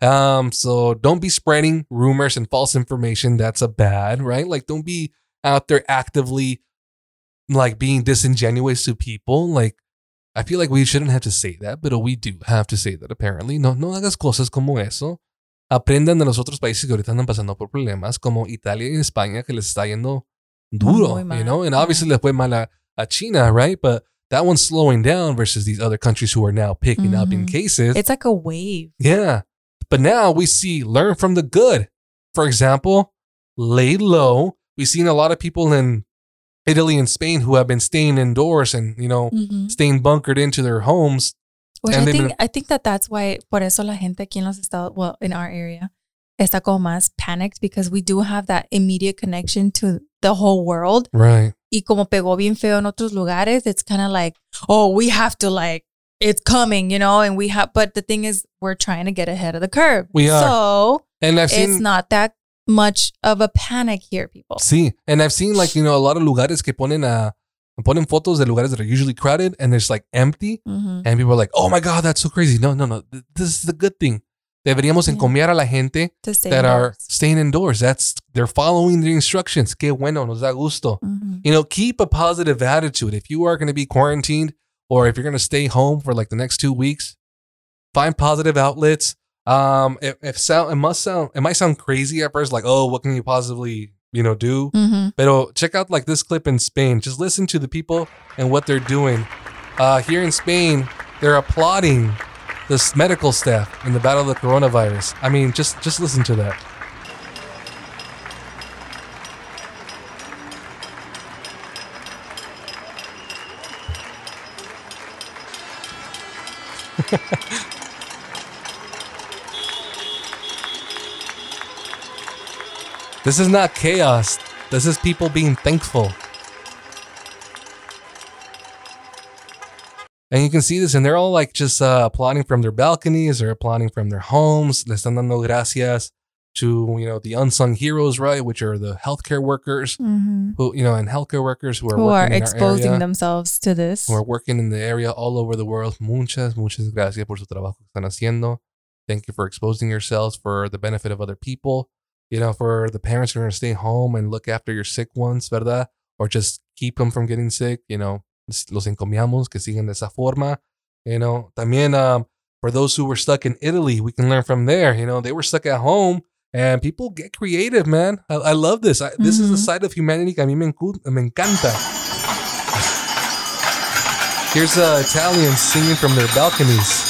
Speaker 1: So don't be spreading rumors and false information. That's a bad, right? Like don't be out there actively like being disingenuous to people. Like I feel like we shouldn't have to say that, but we do have to say that apparently. No hagas cosas como eso. Aprendan de los otros países que ahorita andan pasando por problemas como Italia y España que les está yendo duro, And obviously les fue mal a China, right? But that one's slowing down versus these other countries who are now picking up in cases.
Speaker 2: It's like a wave.
Speaker 1: Yeah. But now we see learn from the good. for example, lay low. We've seen a lot of people in Italy and Spain who have been staying indoors and, staying bunkered into their homes.
Speaker 2: Which I think that's why, por eso la gente aquí en los estados, well, in our area, está como más panicked because we do have that immediate connection to the whole world.
Speaker 1: Right.
Speaker 2: Y como pegó bien feo en otros lugares, it's kind of like, oh, we have to it's coming, and but the thing is, we're trying to get ahead of the curve.
Speaker 1: We are.
Speaker 2: So
Speaker 1: and
Speaker 2: it's not that much of a panic here, people.
Speaker 1: Sí. And I've seen a lot of lugares que ponen photos de lugares that are usually crowded and it's empty.
Speaker 2: Mm-hmm.
Speaker 1: And people are like, oh my God, that's so crazy. No. This is the good thing. Deberíamos encomiar a la gente that are staying indoors. They're following the instructions. Qué bueno, nos da gusto.
Speaker 2: Mm-hmm.
Speaker 1: Keep a positive attitude. If you are going to be quarantined or if you're going to stay home for the next 2 weeks, find positive outlets. It might sound crazy at first, oh, what can you possibly, do?
Speaker 2: Mm-hmm.
Speaker 1: But check out this clip in Spain. Just listen to the people and what they're doing. Here in Spain, they're applauding this medical staff in the battle of the coronavirus. I mean, just listen to that. This is not chaos. This is people being thankful. And you can see this, and they're all just applauding from their balconies or applauding from their homes. Le están dando gracias to, the unsung heroes, right? Which are the healthcare workers
Speaker 2: mm-hmm.
Speaker 1: who healthcare workers who are
Speaker 2: exposing themselves to this.
Speaker 1: Who are working in the area all over the world. Muchas gracias por su trabajo que están haciendo. Thank you for exposing yourselves for the benefit of other people. For the parents who are going to stay home and look after your sick ones, ¿verdad? Or just keep them from getting sick, los encomiamos que siguen de esa forma. También for those who were stuck in Italy, we can learn from there. They were stuck at home and people get creative, man. I love this. This is a side of humanity que a mí me encanta. Here's Italians singing from their balconies.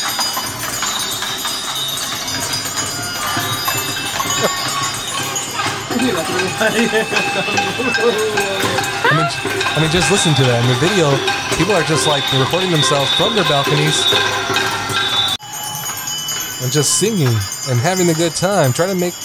Speaker 1: I mean, just listen to that. In the video, people are just they're recording themselves from their balconies and just singing and having a good time, trying to make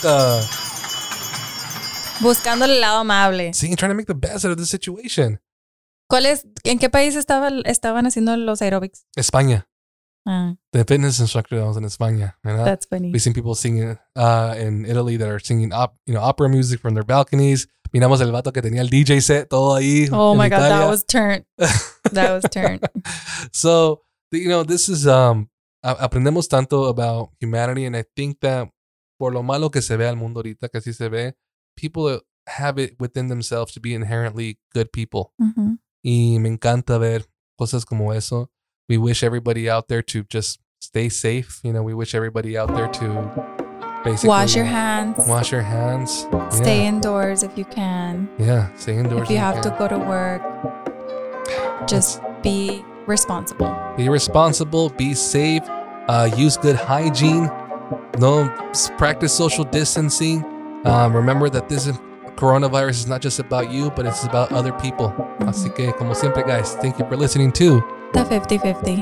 Speaker 2: buscando el lado amable.
Speaker 1: Sí, trying to make the best out of the situation.
Speaker 2: ¿En qué país estaban haciendo los aerobics?
Speaker 1: España. The fitness instructor that was in España.
Speaker 2: That's funny.
Speaker 1: We've seen people singing in Italy that are singing opera music from their balconies. Miramos el vato que tenía el DJ set todo ahí.
Speaker 2: Oh my God, that was turned. That was turned.
Speaker 1: So, this is, aprendemos tanto about humanity, and I think that por lo malo que se ve al mundo ahorita, que así se ve, people have it within themselves to be inherently good people.
Speaker 2: Mm-hmm.
Speaker 1: Y me encanta ver cosas como eso. We wish everybody out there to just stay safe. We wish everybody out there to basically
Speaker 2: wash your hands.
Speaker 1: Wash your hands.
Speaker 2: Stay indoors if you can.
Speaker 1: Yeah, stay indoors.
Speaker 2: If you have to go to work, just be responsible.
Speaker 1: Be responsible. Be safe. Use good hygiene. Practice social distancing. Remember that this coronavirus is not just about you, but it's about other people. Mm-hmm. Así que, como siempre, guys, thank you for listening to
Speaker 2: The 50-50.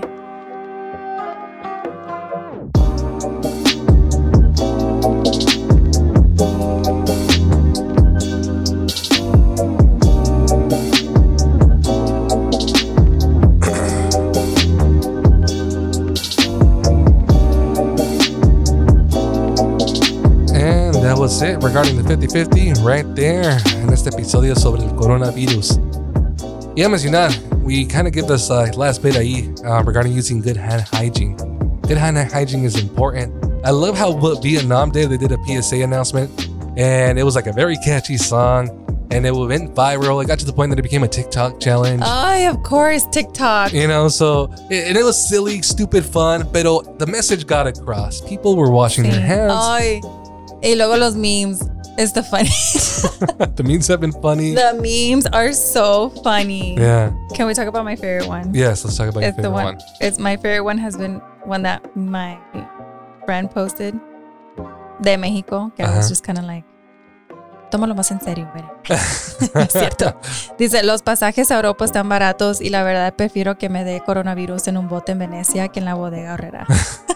Speaker 1: And that was it regarding the 50-50 right there en este episodio sobre el coronavirus. Y a mencionar, we kind of give this last bit ahí regarding using good hand hygiene. Good hand hygiene is important. I love how Vietnam Day, they did a PSA announcement, and it was a very catchy song, and it went viral. It got to the point that it became a TikTok challenge.
Speaker 2: Oh, of course, TikTok.
Speaker 1: So it was silly, stupid fun, but the message got across. People were washing their hands.
Speaker 2: Ay, y luego los memes. It's the funniest.
Speaker 1: The memes have been funny.
Speaker 2: The memes are so funny.
Speaker 1: Yeah.
Speaker 2: Can we talk about my favorite one?
Speaker 1: Yes, let's talk about your favorite one.
Speaker 2: It's my favorite one has been one that my friend posted de Mexico. I was just kind of tómalo más en serio, güey. Es cierto. Dice, los pasajes a Europa están baratos y la verdad prefiero que me dé coronavirus en un bote en Venecia que en la bodega Horrera.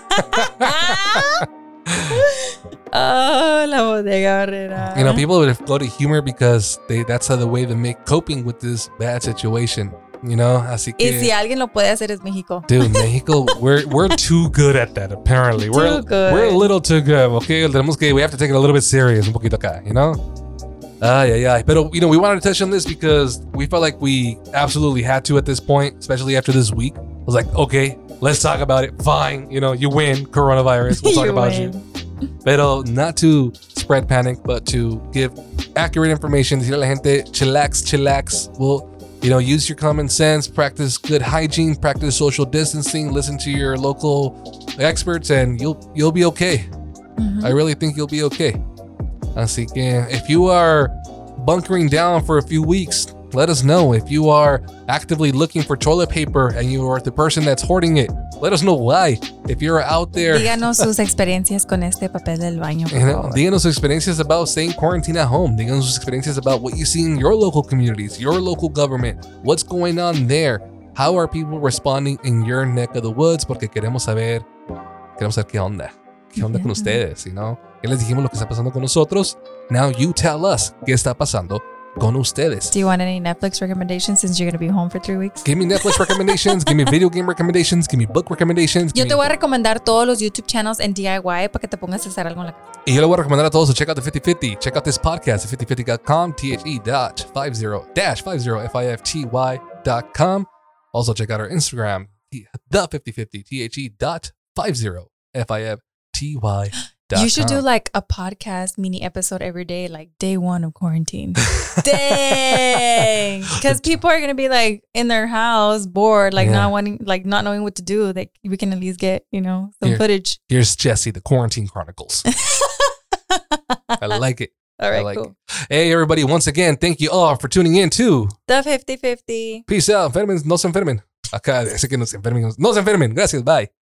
Speaker 2: Oh, la bodega Horrera.
Speaker 1: You know, people would go to humor because that's the way they make coping with this bad situation. You know, así que.
Speaker 2: Y si alguien lo puede hacer es México.
Speaker 1: Dude, Mexico, we're too good at that. Apparently, we're a little too good. Okay, we have to take it a little bit serious, un poquito acá. You know. Ay. But you know, we wanted to touch on this because we felt like we absolutely had to at this point, especially after this week. I was like, okay, let's talk about it. Fine, you know, you win coronavirus. We'll talk about you. Pero not to spread panic, but to give accurate information. Decirle a la gente, chillax. We'll, you know, use your common sense, practice good hygiene, practice social distancing, listen to your local experts, and you'll be okay. Mm-hmm. I really think you'll be okay. Así que if you are bunkering down for a few weeks, let us know. If you are actively looking for toilet paper and you are the person that's hoarding it, let us know why. If you're out there,
Speaker 2: díganos sus experiencias con este papel del baño, por favor.
Speaker 1: Díganos sus experiencias about staying quarantined at home. Díganos sus experiencias about what you see in your local communities, your local government. What's going on there? How are people responding in your neck of the woods? Porque queremos saber qué onda. ¿Qué onda con ustedes? You know? Ya les dijimos lo que está pasando con nosotros. Now you tell us qué está pasando con ustedes.
Speaker 2: Do you want any Netflix recommendations since you're going to be home for 3 weeks?
Speaker 1: Give me Netflix recommendations. Give me video game recommendations. Give me book recommendations.
Speaker 2: Yo te voy a recomendar todos los YouTube channels en DIY para que te pongas a hacer algo en la casa.
Speaker 1: Y yo le voy a recomendar a todos to check out the 5050. Check out this podcast at 5050.com, the50, FIFTY.com. Also check out our Instagram, the 5050, THE.50,
Speaker 2: You should do like a podcast mini episode every day, like day 1 of quarantine. Dang! Because people are gonna be like in their house, bored, like not knowing what to do. Like we can at least get, you know, some footage.
Speaker 1: Here's Jesse, the Quarantine Chronicles. I like it.
Speaker 2: All right, cool.
Speaker 1: Hey everybody, once again, thank you all for tuning in to
Speaker 2: The 50-50.
Speaker 1: Peace out. Enfermen, no se enfermen. Acá dice que no se enfermen. No se enfermen. Gracias. Bye.